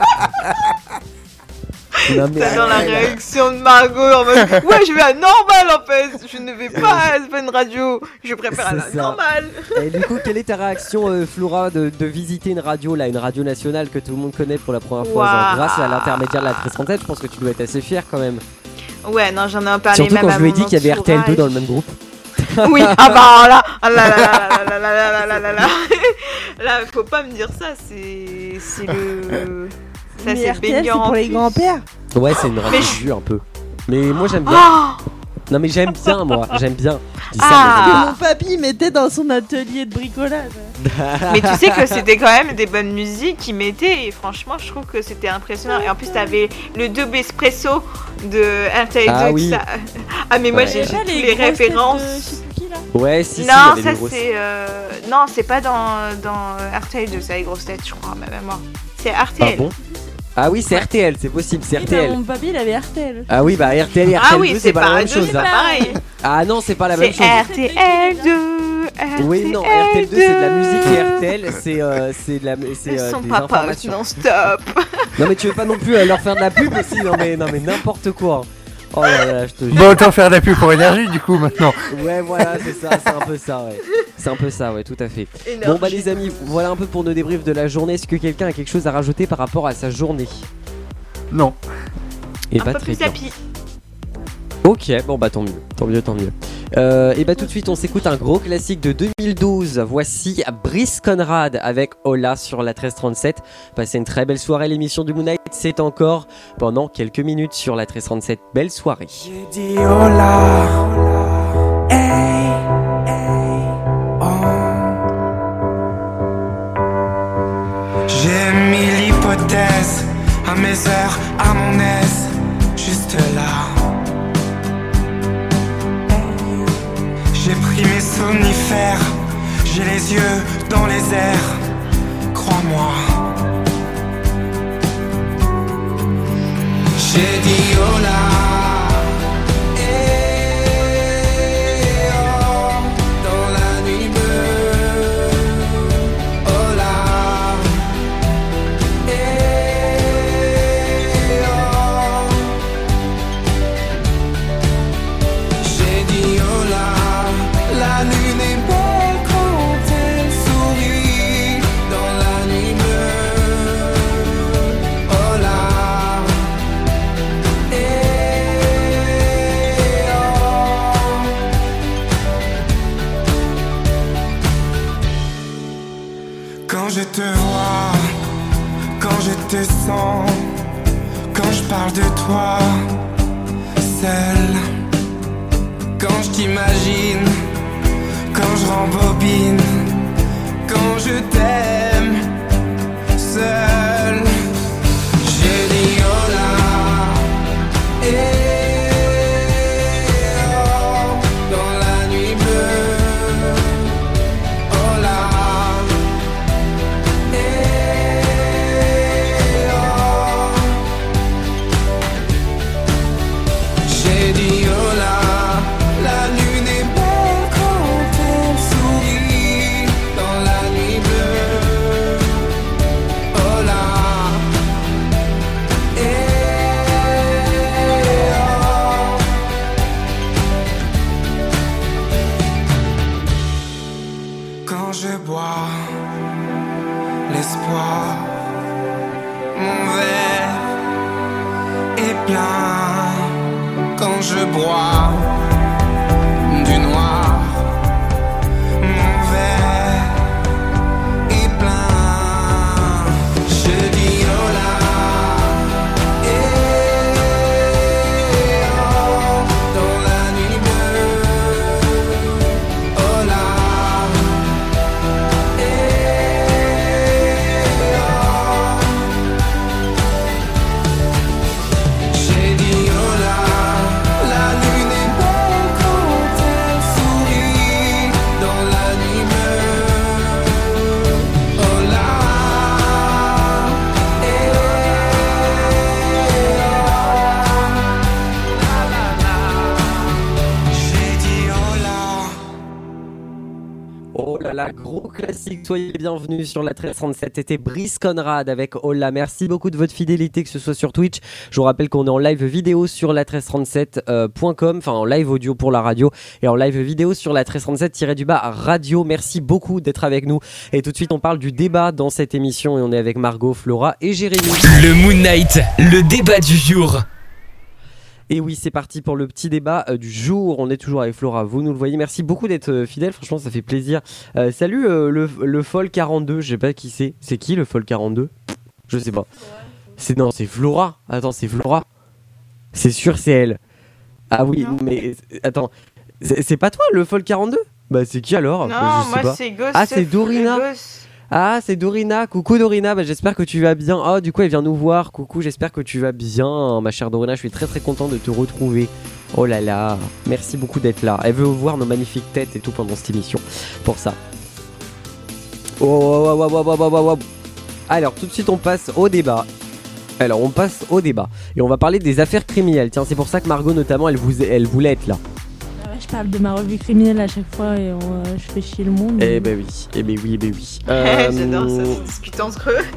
Non, mais T'as dans la réaction de Margot en mode ouais, je vais à Normal en fait, je ne vais pas à Fun Radio, je préfère à la C'est ça. Normale. Et du coup, quelle est ta réaction, Flora, de visiter une radio, là, une radio nationale que tout le monde connaît pour la première fois, genre, Waouh. grâce à l'intermédiaire de la 1337? Je pense que tu dois être assez fier quand même. Ouais, non, j'en ai parlé Surtout même quand à je lui ai mon dit qu'il y avait RTL2 dans le entourage. même groupe. Oui, ah bah là, ah là là là là là là là là là là. Là, faut pas me dire ça, c'est le... Ça Mais c'est le RTL, banger c'est en pour les plus. grands-pères. Ouais, c'est une radio Mais je- vue un peu. Mais moi j'aime bien. Oh Non mais j'aime bien moi, j'aime bien. Je dis ça, Ah. Mon papy mettait dans son atelier de bricolage. Mais tu sais que c'était quand même des bonnes musiques qu'ils mettaient et franchement je trouve que c'était impressionnant. Et en plus t'avais le double espresso de RTL2 Ah oui. ça... Ah mais moi Ouais. j'ai C'est pas tous les grosses têtes références. de je sais plus qui, là. Ouais, si, Non, il y avait ça des grosses- c'est... Non, c'est pas dans RTL2, ça les grosses têtes je crois, ma mémoire. C'est Ah RTL. bon? Ah oui, c'est RTL, c'est possible, c'est Oui, bah, RTL. mon papy, il avait RTL. Ah oui, bah RTL et RTL2, Ah oui, c'est pas la même deux, chose. c'est pas hein. pareil. Ah non, c'est pas la même C'est chose. RTL2. Oui, non, RTL2 c'est de la musique et RTL c'est de la c'est Ils sont des pas informations. non stop. Non mais tu veux pas non plus leur faire de la pub aussi, non mais n'importe quoi. Oh là là, je te jure. Bon, autant faire de la pub pour énergie du coup maintenant. Ouais, voilà, c'est ça, c'est un peu ça, ouais. C'est un peu ça, ouais, tout à fait. Bon bah les amis, voilà un peu pour nos débriefs de la journée. Est-ce que quelqu'un a quelque chose à rajouter par rapport à sa journée? Non. Et un pas peu très plus bien. happy. Ok, bon bah tant mieux, tant mieux, tant mieux. Et bah tout de suite on s'écoute un gros classique de 2012. Voici Brice Conrad avec Hola sur la 1337. Passez une très belle soirée, l'émission du Moon Knight c'est encore pendant quelques minutes sur la 1337. Belle soirée. J'ai dit hola, hey, hey, oh. J'ai mis l'hypothèse à mes heures, à mon aise, juste là. J'ai pris mes somnifères, j'ai les yeux dans les airs, crois-moi. J'ai dit hola, eh, oh, dans la nuit bleue, hola, eh, oh. J'ai dit hola, la lune est belle quand elle sourit dans la nuit bleue, hola. Eh, Quand je te vois, quand je te sens, quand je parle de toi, seul. Quand je t'imagine, quand je rembobine, quand je t'aime, seul. J'ai dit oh là, dans la nuit bleue, oh là, j'ai dit oh là, la lune est belle quand elle sourit dans la nuit bleue, oh là, quand je bois l'espoir, mon verre est plein. Quand je bois du noir, mon verre est plein. Je dis oh là, dans la nuit bleue, oh là. J'ai dit oh là, la lune est belle quand elle sourit dans la nuit bleue, oh là, j'ai dit oh là. Oh là là, gros classique, soyez les bienvenus sur la 1337, c'était Brice Conrad avec Hola, merci beaucoup de votre fidélité, que ce soit sur Twitch, je vous rappelle qu'on est en live vidéo sur la 1337.com, enfin en live audio pour la radio, et en live vidéo sur la 1337-radio, merci beaucoup d'être avec nous, et tout de suite on parle du débat dans cette émission, et on est avec Margot, Flora et Jérémy. Le Moon Knight, le débat du jour. Et oui, c'est parti pour le petit débat du jour. On est toujours avec Flora, vous nous le voyez. Merci beaucoup d'être fidèle, franchement, ça fait plaisir. Salut le Fol 42, je sais pas qui c'est. C'est qui le Fol 42 ? Je sais pas. Non, c'est Flora. Attends, c'est Flora. C'est sûr, c'est elle. Ah oui, Non. mais attends. C'est pas toi le Fol 42 ? Bah, c'est qui alors ? Non, Je sais moi pas. c'est Ghost. Ah, c'est Dorina. Ghost. Ah, c'est Dorina. Coucou Dorina, bah, j'espère que tu vas bien. Oh, du coup, elle vient nous voir. Coucou, j'espère que tu vas bien, ma chère Dorina. Je suis très très content de te retrouver. Oh là là, merci beaucoup d'être là. Elle veut voir nos magnifiques têtes et tout pendant cette émission. Pour ça. Oh. Alors, tout de suite, on passe au débat. Et on va parler des affaires criminelles. Tiens, c'est pour ça que Margot, notamment, elle voulait être là. Je parle de ma revue criminelle à chaque fois et je fais chier le monde. Eh ben oui. J'adore ça, c'est discuter entre eux.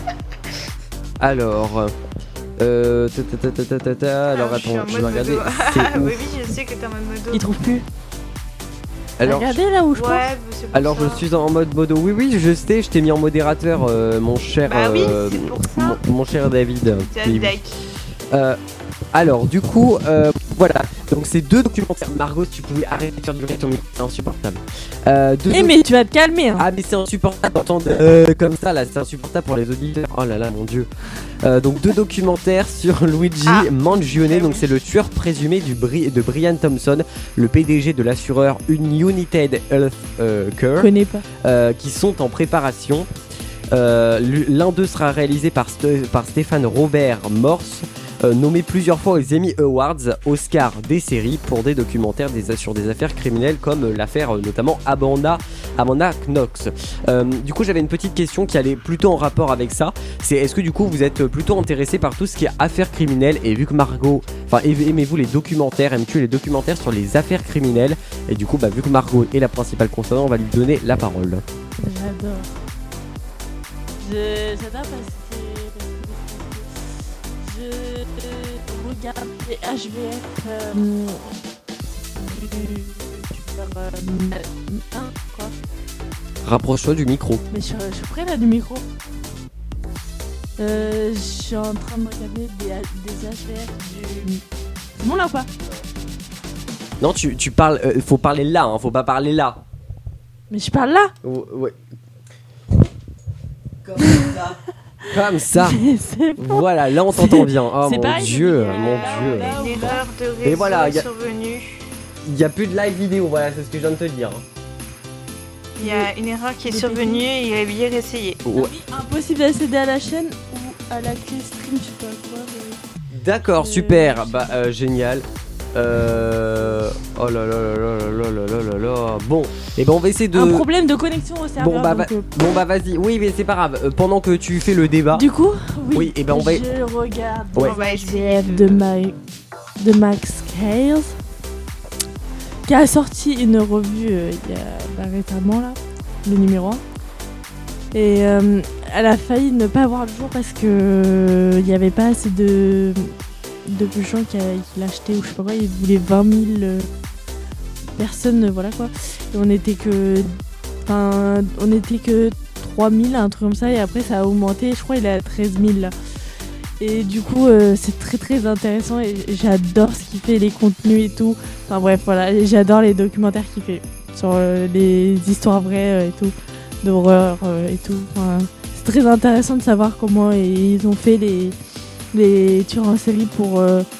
Alors, alors Je suis en attends, je mode vais regarder. modo. C'est Oui, ouf. je sais que t'es en mode modo. Ils trouvent plus. Alors, Regardez là où je pense. Ouais, c'est pour alors ça. je suis en mode modo. Oui, je sais, je t'ai mis en modérateur, mon cher, Bah oui, c'est pour ça. mon cher David. C'est Oui, un oui. deck. Alors, du coup, voilà. Donc, c'est deux documentaires. Margot, si tu pouvais arrêter de faire durer ton micro, c'est insupportable. Mais tu vas te calmer. Hein. Ah, mais c'est insupportable d'entendre comme ça, là, c'est insupportable pour les auditeurs. Oh là là, mon dieu. Donc, deux documentaires sur Luigi Mangione. Donc, c'est le tueur présumé de Brian Thompson, le PDG de l'assureur United Health Je Care, connais pas. qui sont en préparation. L'un d'eux sera réalisé par Stéphane Robert Morse, nommé plusieurs fois aux Emmy Awards, Oscar des séries pour des documentaires sur des affaires criminelles comme l'affaire notamment Amanda Knox. Du coup, j'avais une petite question qui allait plutôt en rapport avec ça. C'est est-ce que du coup vous êtes plutôt intéressé par tout ce qui est affaires criminelles, et vu que Margot, aimez-vous les documentaires, aimes-tu les documentaires sur les affaires criminelles, et du coup vu que Margot est la principale concernée, on va lui donner la parole. J'adore. J'adore parce que je regarde les HVF quoi. Rapproche-toi du micro. Mais je suis près là du micro. Je suis en train de regarder des HVF du... C'est bon là ou pas? Non, tu parles, faut parler là, hein, faut pas parler là. Mais je parle là. Ouais. Comme ça. C'est bon. Voilà, là on t'entend bien. Oh C'est mon pareil, dieu, mais, mon dieu. Une erreur de réseau Et voilà, est survenue. Il n'y a plus de live vidéo, voilà, c'est ce que je viens de te dire. Il y a une erreur qui est Des survenue et il a bien réessayé. Ouais. Impossible d'accéder à la chaîne ou à la clé stream, je sais pas quoi. D'accord, super, bah génial. Oh là là là là là là là là là. Bon, et ben on va essayer de. Un problème de connexion au serveur. Bon bah, donc, bon bah vas-y, oui mais c'est pas grave. Pendant que tu fais le débat. du coup, Oui, et ben on va. je regarde Ouais. On va essayer. SDF de Max Cales qui a sorti une revue il y a récemment là, le numéro 1. Et elle a failli ne pas voir le jour parce que il n'y avait pas assez de gens qui l'achetaient ou je sais pas quoi. Il voulait 20 000 personnes, voilà quoi. Et on était que 3 000, un truc comme ça. Et après ça a augmenté, je crois il est à 13 000 là. Et du coup c'est très très intéressant et j'adore ce qu'il fait, les contenus et tout. Enfin bref voilà, et j'adore les documentaires qu'il fait sur les histoires vraies et tout, d'horreur et tout. Enfin, c'est très intéressant de savoir comment ils ont fait les tueurs en série pour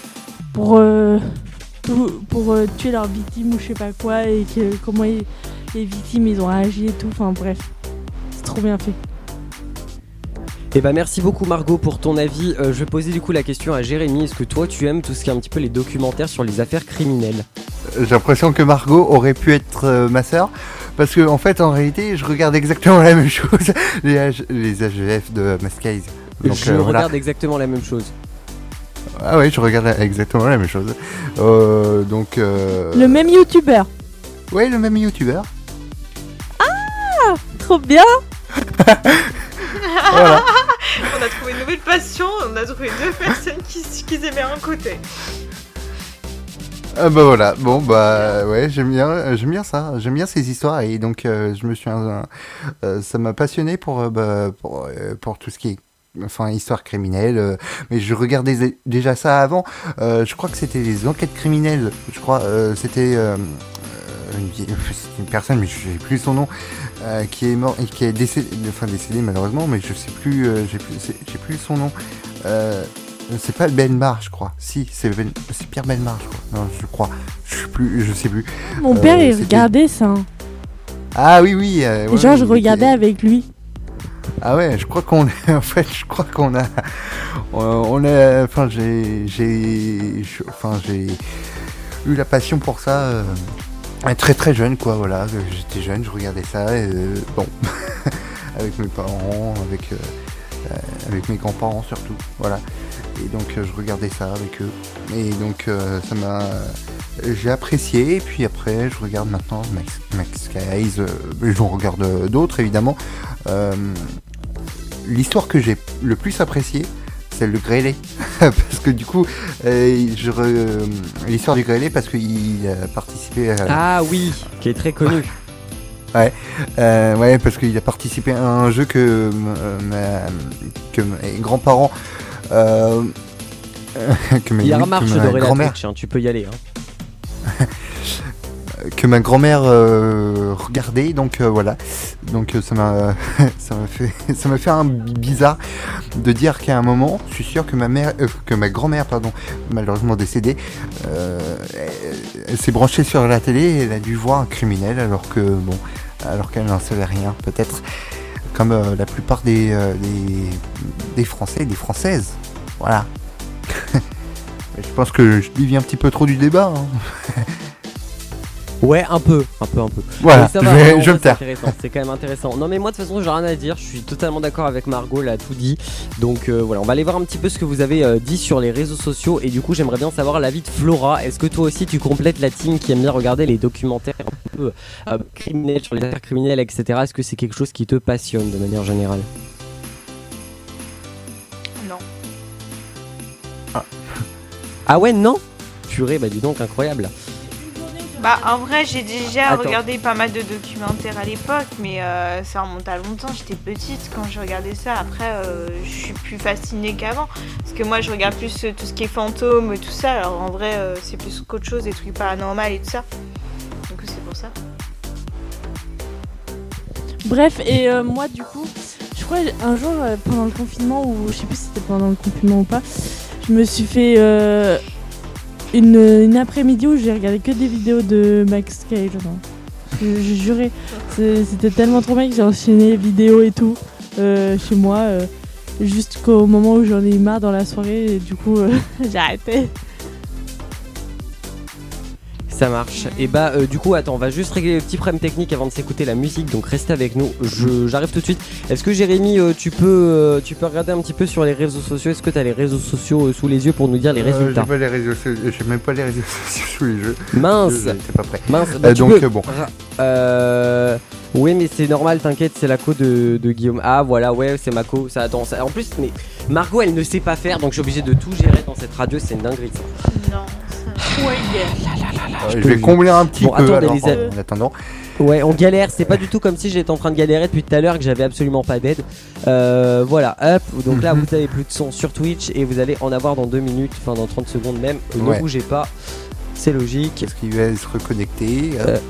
tuer leurs victimes ou je sais pas quoi et comment les victimes ils ont réagi et tout. Enfin bref, c'est trop bien fait. Et bah merci beaucoup Margot pour ton avis. Je vais poser du coup la question à Jérémy. Est-ce que toi tu aimes tout ce qui est un petit peu les documentaires sur les affaires criminelles? J'ai l'impression que Margot aurait pu être ma sœur. Parce que en fait, en réalité, je regarde exactement la même chose. Les AGF de Mascase. Je regarde exactement la même chose. Ah ouais, je regarde exactement la même chose. Le même youtubeur. Ouais, le même youtubeur. Trop bien. Voilà. On a trouvé une nouvelle passion, on a trouvé deux personnes qui s'aimaient un côté. Ah bah voilà, bon bah ouais, j'aime bien ça, j'aime bien ces histoires et donc je me suis ça m'a passionné pour tout ce qui est histoire criminelle, mais je regardais déjà ça avant. Je crois que c'était les enquêtes criminelles, je crois c'était une personne, mais je sais plus son nom, qui est mort et qui est décédé malheureusement, mais je sais plus, j'ai plus son nom. C'est pas Benmar, je crois. Si, c'est Pierre Benmar, je crois. Non, je crois. Je sais plus. Mon père il regardait ça. Ah oui. Et genre je regardais avec lui. Ah ouais, je crois qu'on en fait, j'ai eu la passion pour ça très très jeune quoi, voilà, j'étais jeune, je regardais ça bon avec mes parents, avec mes grands-parents surtout, voilà. Et donc je regardais ça avec eux et donc j'ai apprécié et puis après je regarde maintenant Max Case, j'en regarde d'autres évidemment. L'histoire que j'ai le plus appréciée, c'est le grêlé parce que du coup l'histoire du grêlé parce qu'il a participé à... Ah oui, qui est très connu. Ouais, parce qu'il a participé à un jeu que mes grands-parents Il y a remarche de grand-mère, tu peux y aller. Que ma grand-mère regardait, donc voilà. Donc ça m'a fait un bizarre de dire qu'à un moment, je suis sûr que ma grand-mère, malheureusement décédée, elle s'est branchée sur la télé et elle a dû voir un criminel alors qu'elle n'en savait rien, peut-être comme la plupart des Français et des Françaises. Voilà. Je pense que je dévie un petit peu trop du débat. Ouais, un peu. Voilà, ça va, je vais me taire. C'est quand même intéressant. Non mais moi de toute façon j'ai rien à dire, je suis totalement d'accord avec Margot, elle a tout dit. Donc voilà, on va aller voir un petit peu ce que vous avez dit sur les réseaux sociaux. Et du coup j'aimerais bien savoir l'avis de Flora. Est-ce que toi aussi tu complètes la team qui aime bien regarder les documentaires un peu criminels, sur les affaires criminelles, etc. Est-ce que c'est quelque chose qui te passionne de manière générale? Non. Ah ouais, non? Purée, bah dis donc, incroyable. Bah en vrai j'ai déjà Attends. regardé pas mal de documentaires à l'époque, mais ça remonte à longtemps, j'étais petite quand je regardais ça. Après je suis plus fascinée qu'avant, parce que moi je regarde plus tout ce qui est fantômes et tout ça, alors en vrai c'est plus qu'autre chose, des trucs paranormaux et tout ça. Donc c'est pour ça. Bref, et moi du coup, je crois un jour pendant le confinement, ou je sais plus si c'était pendant le confinement ou pas, je me suis fait une après-midi où j'ai regardé que des vidéos de Max Cage. J'ai juré, c'était tellement trop bien que j'ai enchaîné les vidéos et tout chez moi, jusqu'au moment où j'en ai eu marre dans la soirée et du coup j'ai arrêté. Ça marche. Et bah du coup attends, on va juste régler le petit problème technique avant de s'écouter la musique, donc restez avec nous, j'arrive tout de suite. Est-ce que Jérémy tu peux regarder un petit peu sur les réseaux sociaux? Est-ce que tu as les réseaux sociaux sous les yeux pour nous dire les résultats? J'ai même pas les réseaux sociaux sous les yeux. Mince. J'étais pas prêt. Mince, bah, tu donc peux. bon. Oui mais c'est normal, t'inquiète, c'est la co de Guillaume. Ah voilà, ouais c'est ma co, ça attend. En plus mais Margot elle ne sait pas faire, donc je suis obligé de tout gérer dans cette radio, c'est une dinguerie ça. Non. Je vais combler un petit peu attendez, alors, les en attendant. Ouais, on galère, c'est pas du tout comme si j'étais en train de galérer depuis tout à l'heure, que j'avais absolument pas d'aide. Voilà, hop, donc là vous avez plus de son sur Twitch et vous allez en avoir dans 2 minutes, enfin dans 30 secondes même. Ne bougez pas, c'est logique. Est-ce qu'il va se reconnecter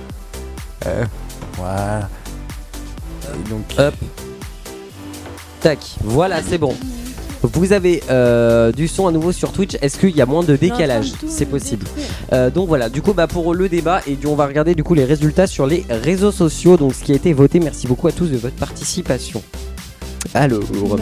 Voilà. Donc, hop. Tac, voilà, c'est bon. Vous avez du son à nouveau sur Twitch. Est-ce qu'il y a moins de décalage? C'est possible. Donc voilà, du coup pour le débat, et on va regarder du coup les résultats sur les réseaux sociaux. Donc ce qui a été voté, merci beaucoup à tous de votre participation. Alors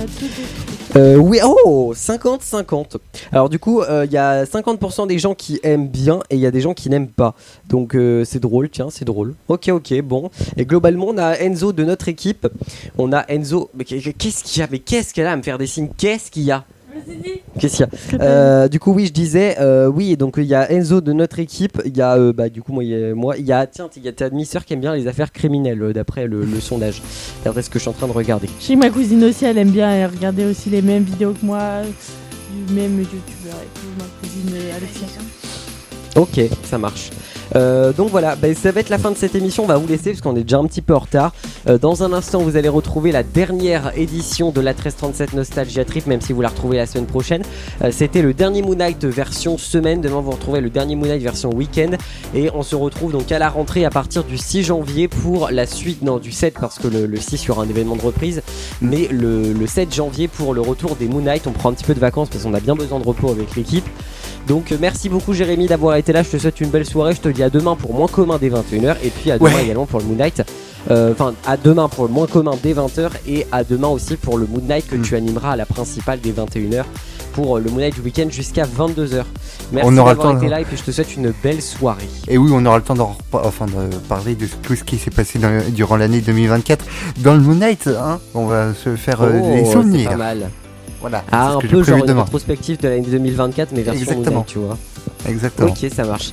oui, oh 50-50. Alors du coup il y a 50% des gens qui aiment bien et il y a des gens qui n'aiment pas. Donc c'est drôle, tiens, c'est drôle. Ok, bon. Et globalement on a Enzo de notre équipe. On a Enzo. Mais qu'est-ce qu'il y a? Mais qu'est-ce qu'elle a à me faire des signes? Qu'est-ce qu'il y a? Qu'est-ce qu'il y a? Du coup oui, je disais oui, donc il y a Enzo de notre équipe, il y a du coup il y a ta demi-sœur qui aime bien les affaires criminelles d'après le sondage, d'après ce que je suis en train de regarder. Chez ma cousine aussi, elle aime bien regarder aussi les mêmes vidéos que moi, du même youtubeur et tout, ma cousine Alexia. Ok, ça marche. Donc voilà, ça va être la fin de cette émission, on va vous laisser parce qu'on est déjà un petit peu en retard. Dans un instant vous allez retrouver la dernière édition de la 1337 Nostalgia Trip, même si vous la retrouvez la semaine prochaine. C'était le dernier Moon Knight version semaine, demain vous retrouvez le dernier Moon Knight version week-end. Et on se retrouve donc à la rentrée à partir du 6 janvier pour la suite, non du 7 parce que le 6 il y aura un événement de reprise, mais le 7 janvier pour le retour des Moon Knight. On prend un petit peu de vacances parce qu'on a bien besoin de repos avec l'équipe. Donc merci beaucoup Jérémy d'avoir été là, je te souhaite une belle soirée, je te dis à demain pour Moins Commun dès 21h et puis à demain également pour le Moon Knight. Enfin à demain pour le Moins Commun dès 20h et à demain aussi pour le Moon Knight que tu animeras à la principale dès 21h pour le Moon Knight du week-end jusqu'à 22h. Merci d'avoir été là et puis je te souhaite une belle soirée. Et oui, on aura le temps de parler de tout ce qui s'est passé durant l'année 2024 dans le Moon Knight, hein. On va se faire des souvenirs. C'est pas mal. Voilà, un peu genre une rétrospective de l'année 2024 mais version Moon Knight, tu vois. Exactement. Ok, ça marche.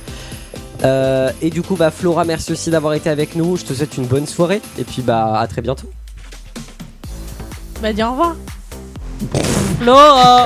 Et du coup Flora, merci aussi d'avoir été avec nous, je te souhaite une bonne soirée et puis à très bientôt. Dis au revoir. Flora.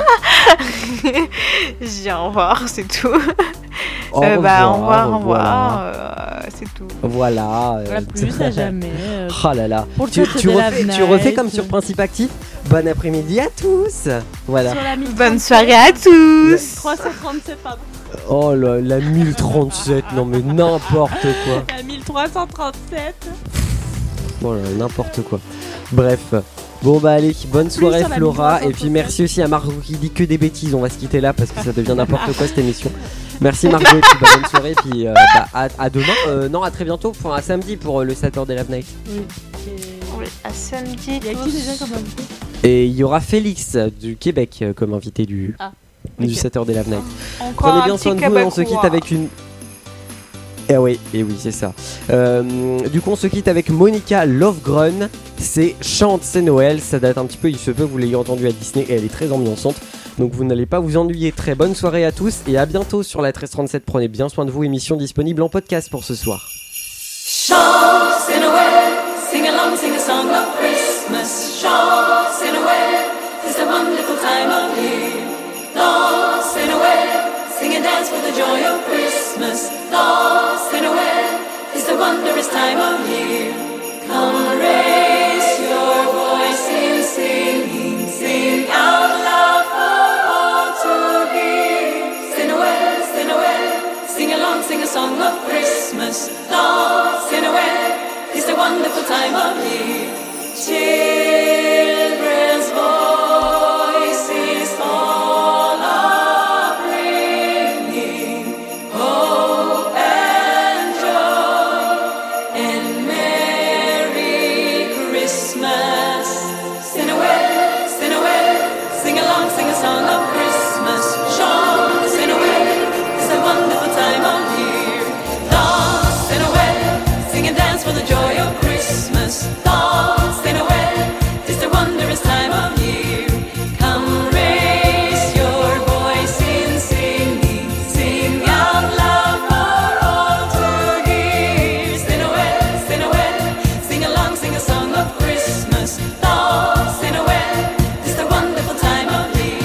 J'ai au revoir, c'est tout. Au revoir. C'est tout. Voilà. Plus à jamais. Oh là là. Tu refais comme sur Principe Actif. Bon après-midi à tous. Voilà. Bonne soirée à tous. 337 pardon. Oh là, la 1037, non mais n'importe quoi. La 1337. Voilà, n'importe quoi. Bref. Bon allez, bonne soirée Flora. Et puis merci aussi à Margot qui dit que des bêtises. On va se quitter là parce que ça devient n'importe quoi cette émission. Merci Margot et puis bonne soirée. Et puis à demain, non à très bientôt, à samedi pour le Saturday Live Night. Oui, à samedi. Il y a qui déjà comme invité? Et il y aura Félix du Québec comme invité du Saturday Live Night. Prenez bien soin de vous et on se quitte avec une... et oui, c'est ça. Du coup, on se quitte avec Monica Lovegrun. C'est Chante, c'est Noël. Ça date un petit peu, il se peut que vous l'ayez entendu à Disney et elle est très ambiançante. Donc vous n'allez pas vous ennuyer. Très bonne soirée à tous et à bientôt sur la 1337. Prenez bien soin de vous. Émission disponible en podcast pour ce soir. Chante, c'est Noël. Sing along, sing a song of Christmas. Chante, c'est Noël. It's a wonderful time of year. Dance, c'est Noël. Sing and dance for the joy of Christmas. Dance, c'est Noël. It's the wondrous time of year. Come raise your voice in singing. Sing out loud for all to hear. C'est Noël, c'est Noël. Sing along, sing a song of Christmas. Dance, c'est Noël. It's the wonderful time of year. along, sing a song of Christmas. Chants in a way, it's a wonderful time of year. Dance in a way, sing and dance for the joy of Christmas. Dance in a way, it's a wondrous time of year. Come raise your voice in singing, sing out loud for all to hear. Sing away, sing along, sing a song of Christmas. Dance in a way, it's the wonderful time of year.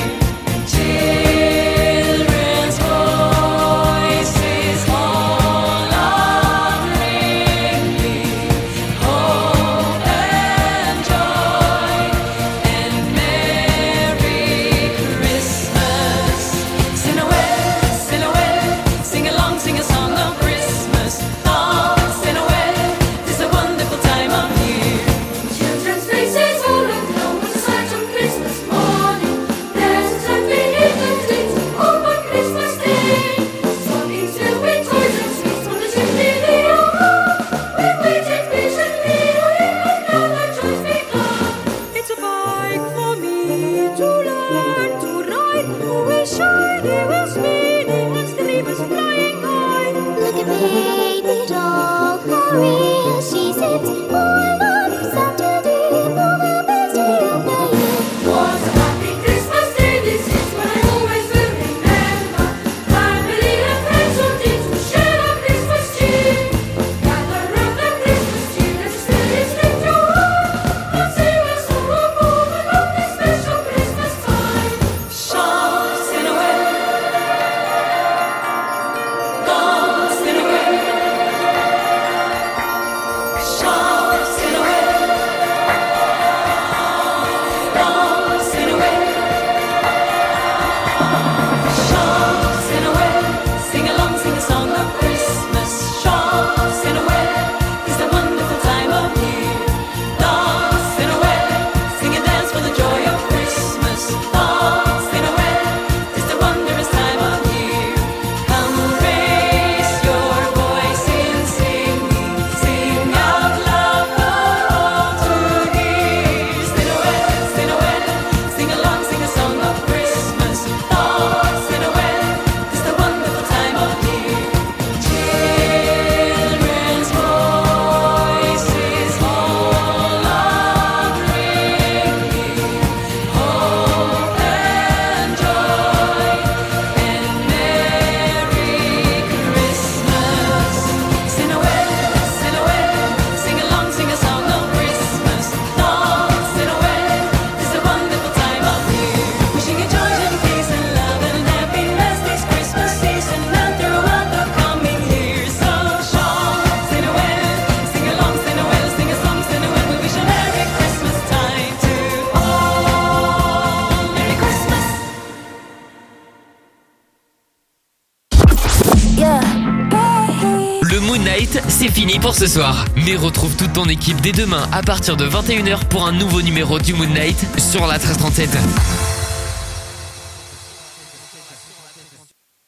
Children's voices all are ringing, hope and joy and Merry Christmas. Sing away, sing along, sing a song of Christmas. Dance in a way, it's a wonderful time of year. Children's faces all aglow with the sight of Christmas morning. There's a time beneath the trees on Christmas Day. Stockings filled with toys and sweets on the chimney they all hung. We waited patiently, and now the joys begun. It's a bike for me to learn to ride. Who will shine, he will spin, he will stream is flying high. Look at baby doll, Maria, she sits all on Saturday for the best day of the year. Was a happy Christmas day, this is what I always will remember. Family and friends who did to share a Christmas cheer. Gather round the Christmas tree, let us lift your heart and sing a song of hope about this special Christmas time. Chants in a way, dance in a way, chants in a way, dance in a way, chants in a way, sing along, sing a song of Christmas. Chants in a way, it's the wonderful time of year. Dance in a way, sing and dance for the joy of Christmas. Dance in a way, it's the wondrous time of year. Come raise your voice in singing, sing out loud for all to hear. Sing away, sing along, sing a song of Christmas. Dance in a way, it's the wonderful time of year. Children's voices all are ringing, hope and joy and Merry Christmas. Sing away, sing along, sing a song of Christmas. Dance in a way, it's a wonderful time of year. Wishing you joy and peace and love and happiness this Christmas season and throughout the coming years. So chants in a way, sing along, sing a way, sing a song, sing a way. We wish a Merry Christmas time to all. Merry Christmas. Le Moon Night, c'est fini pour ce soir. Mais retrouve toute ton équipe dès demain à partir de 21h pour un nouveau numéro du Moon Night sur la 1337.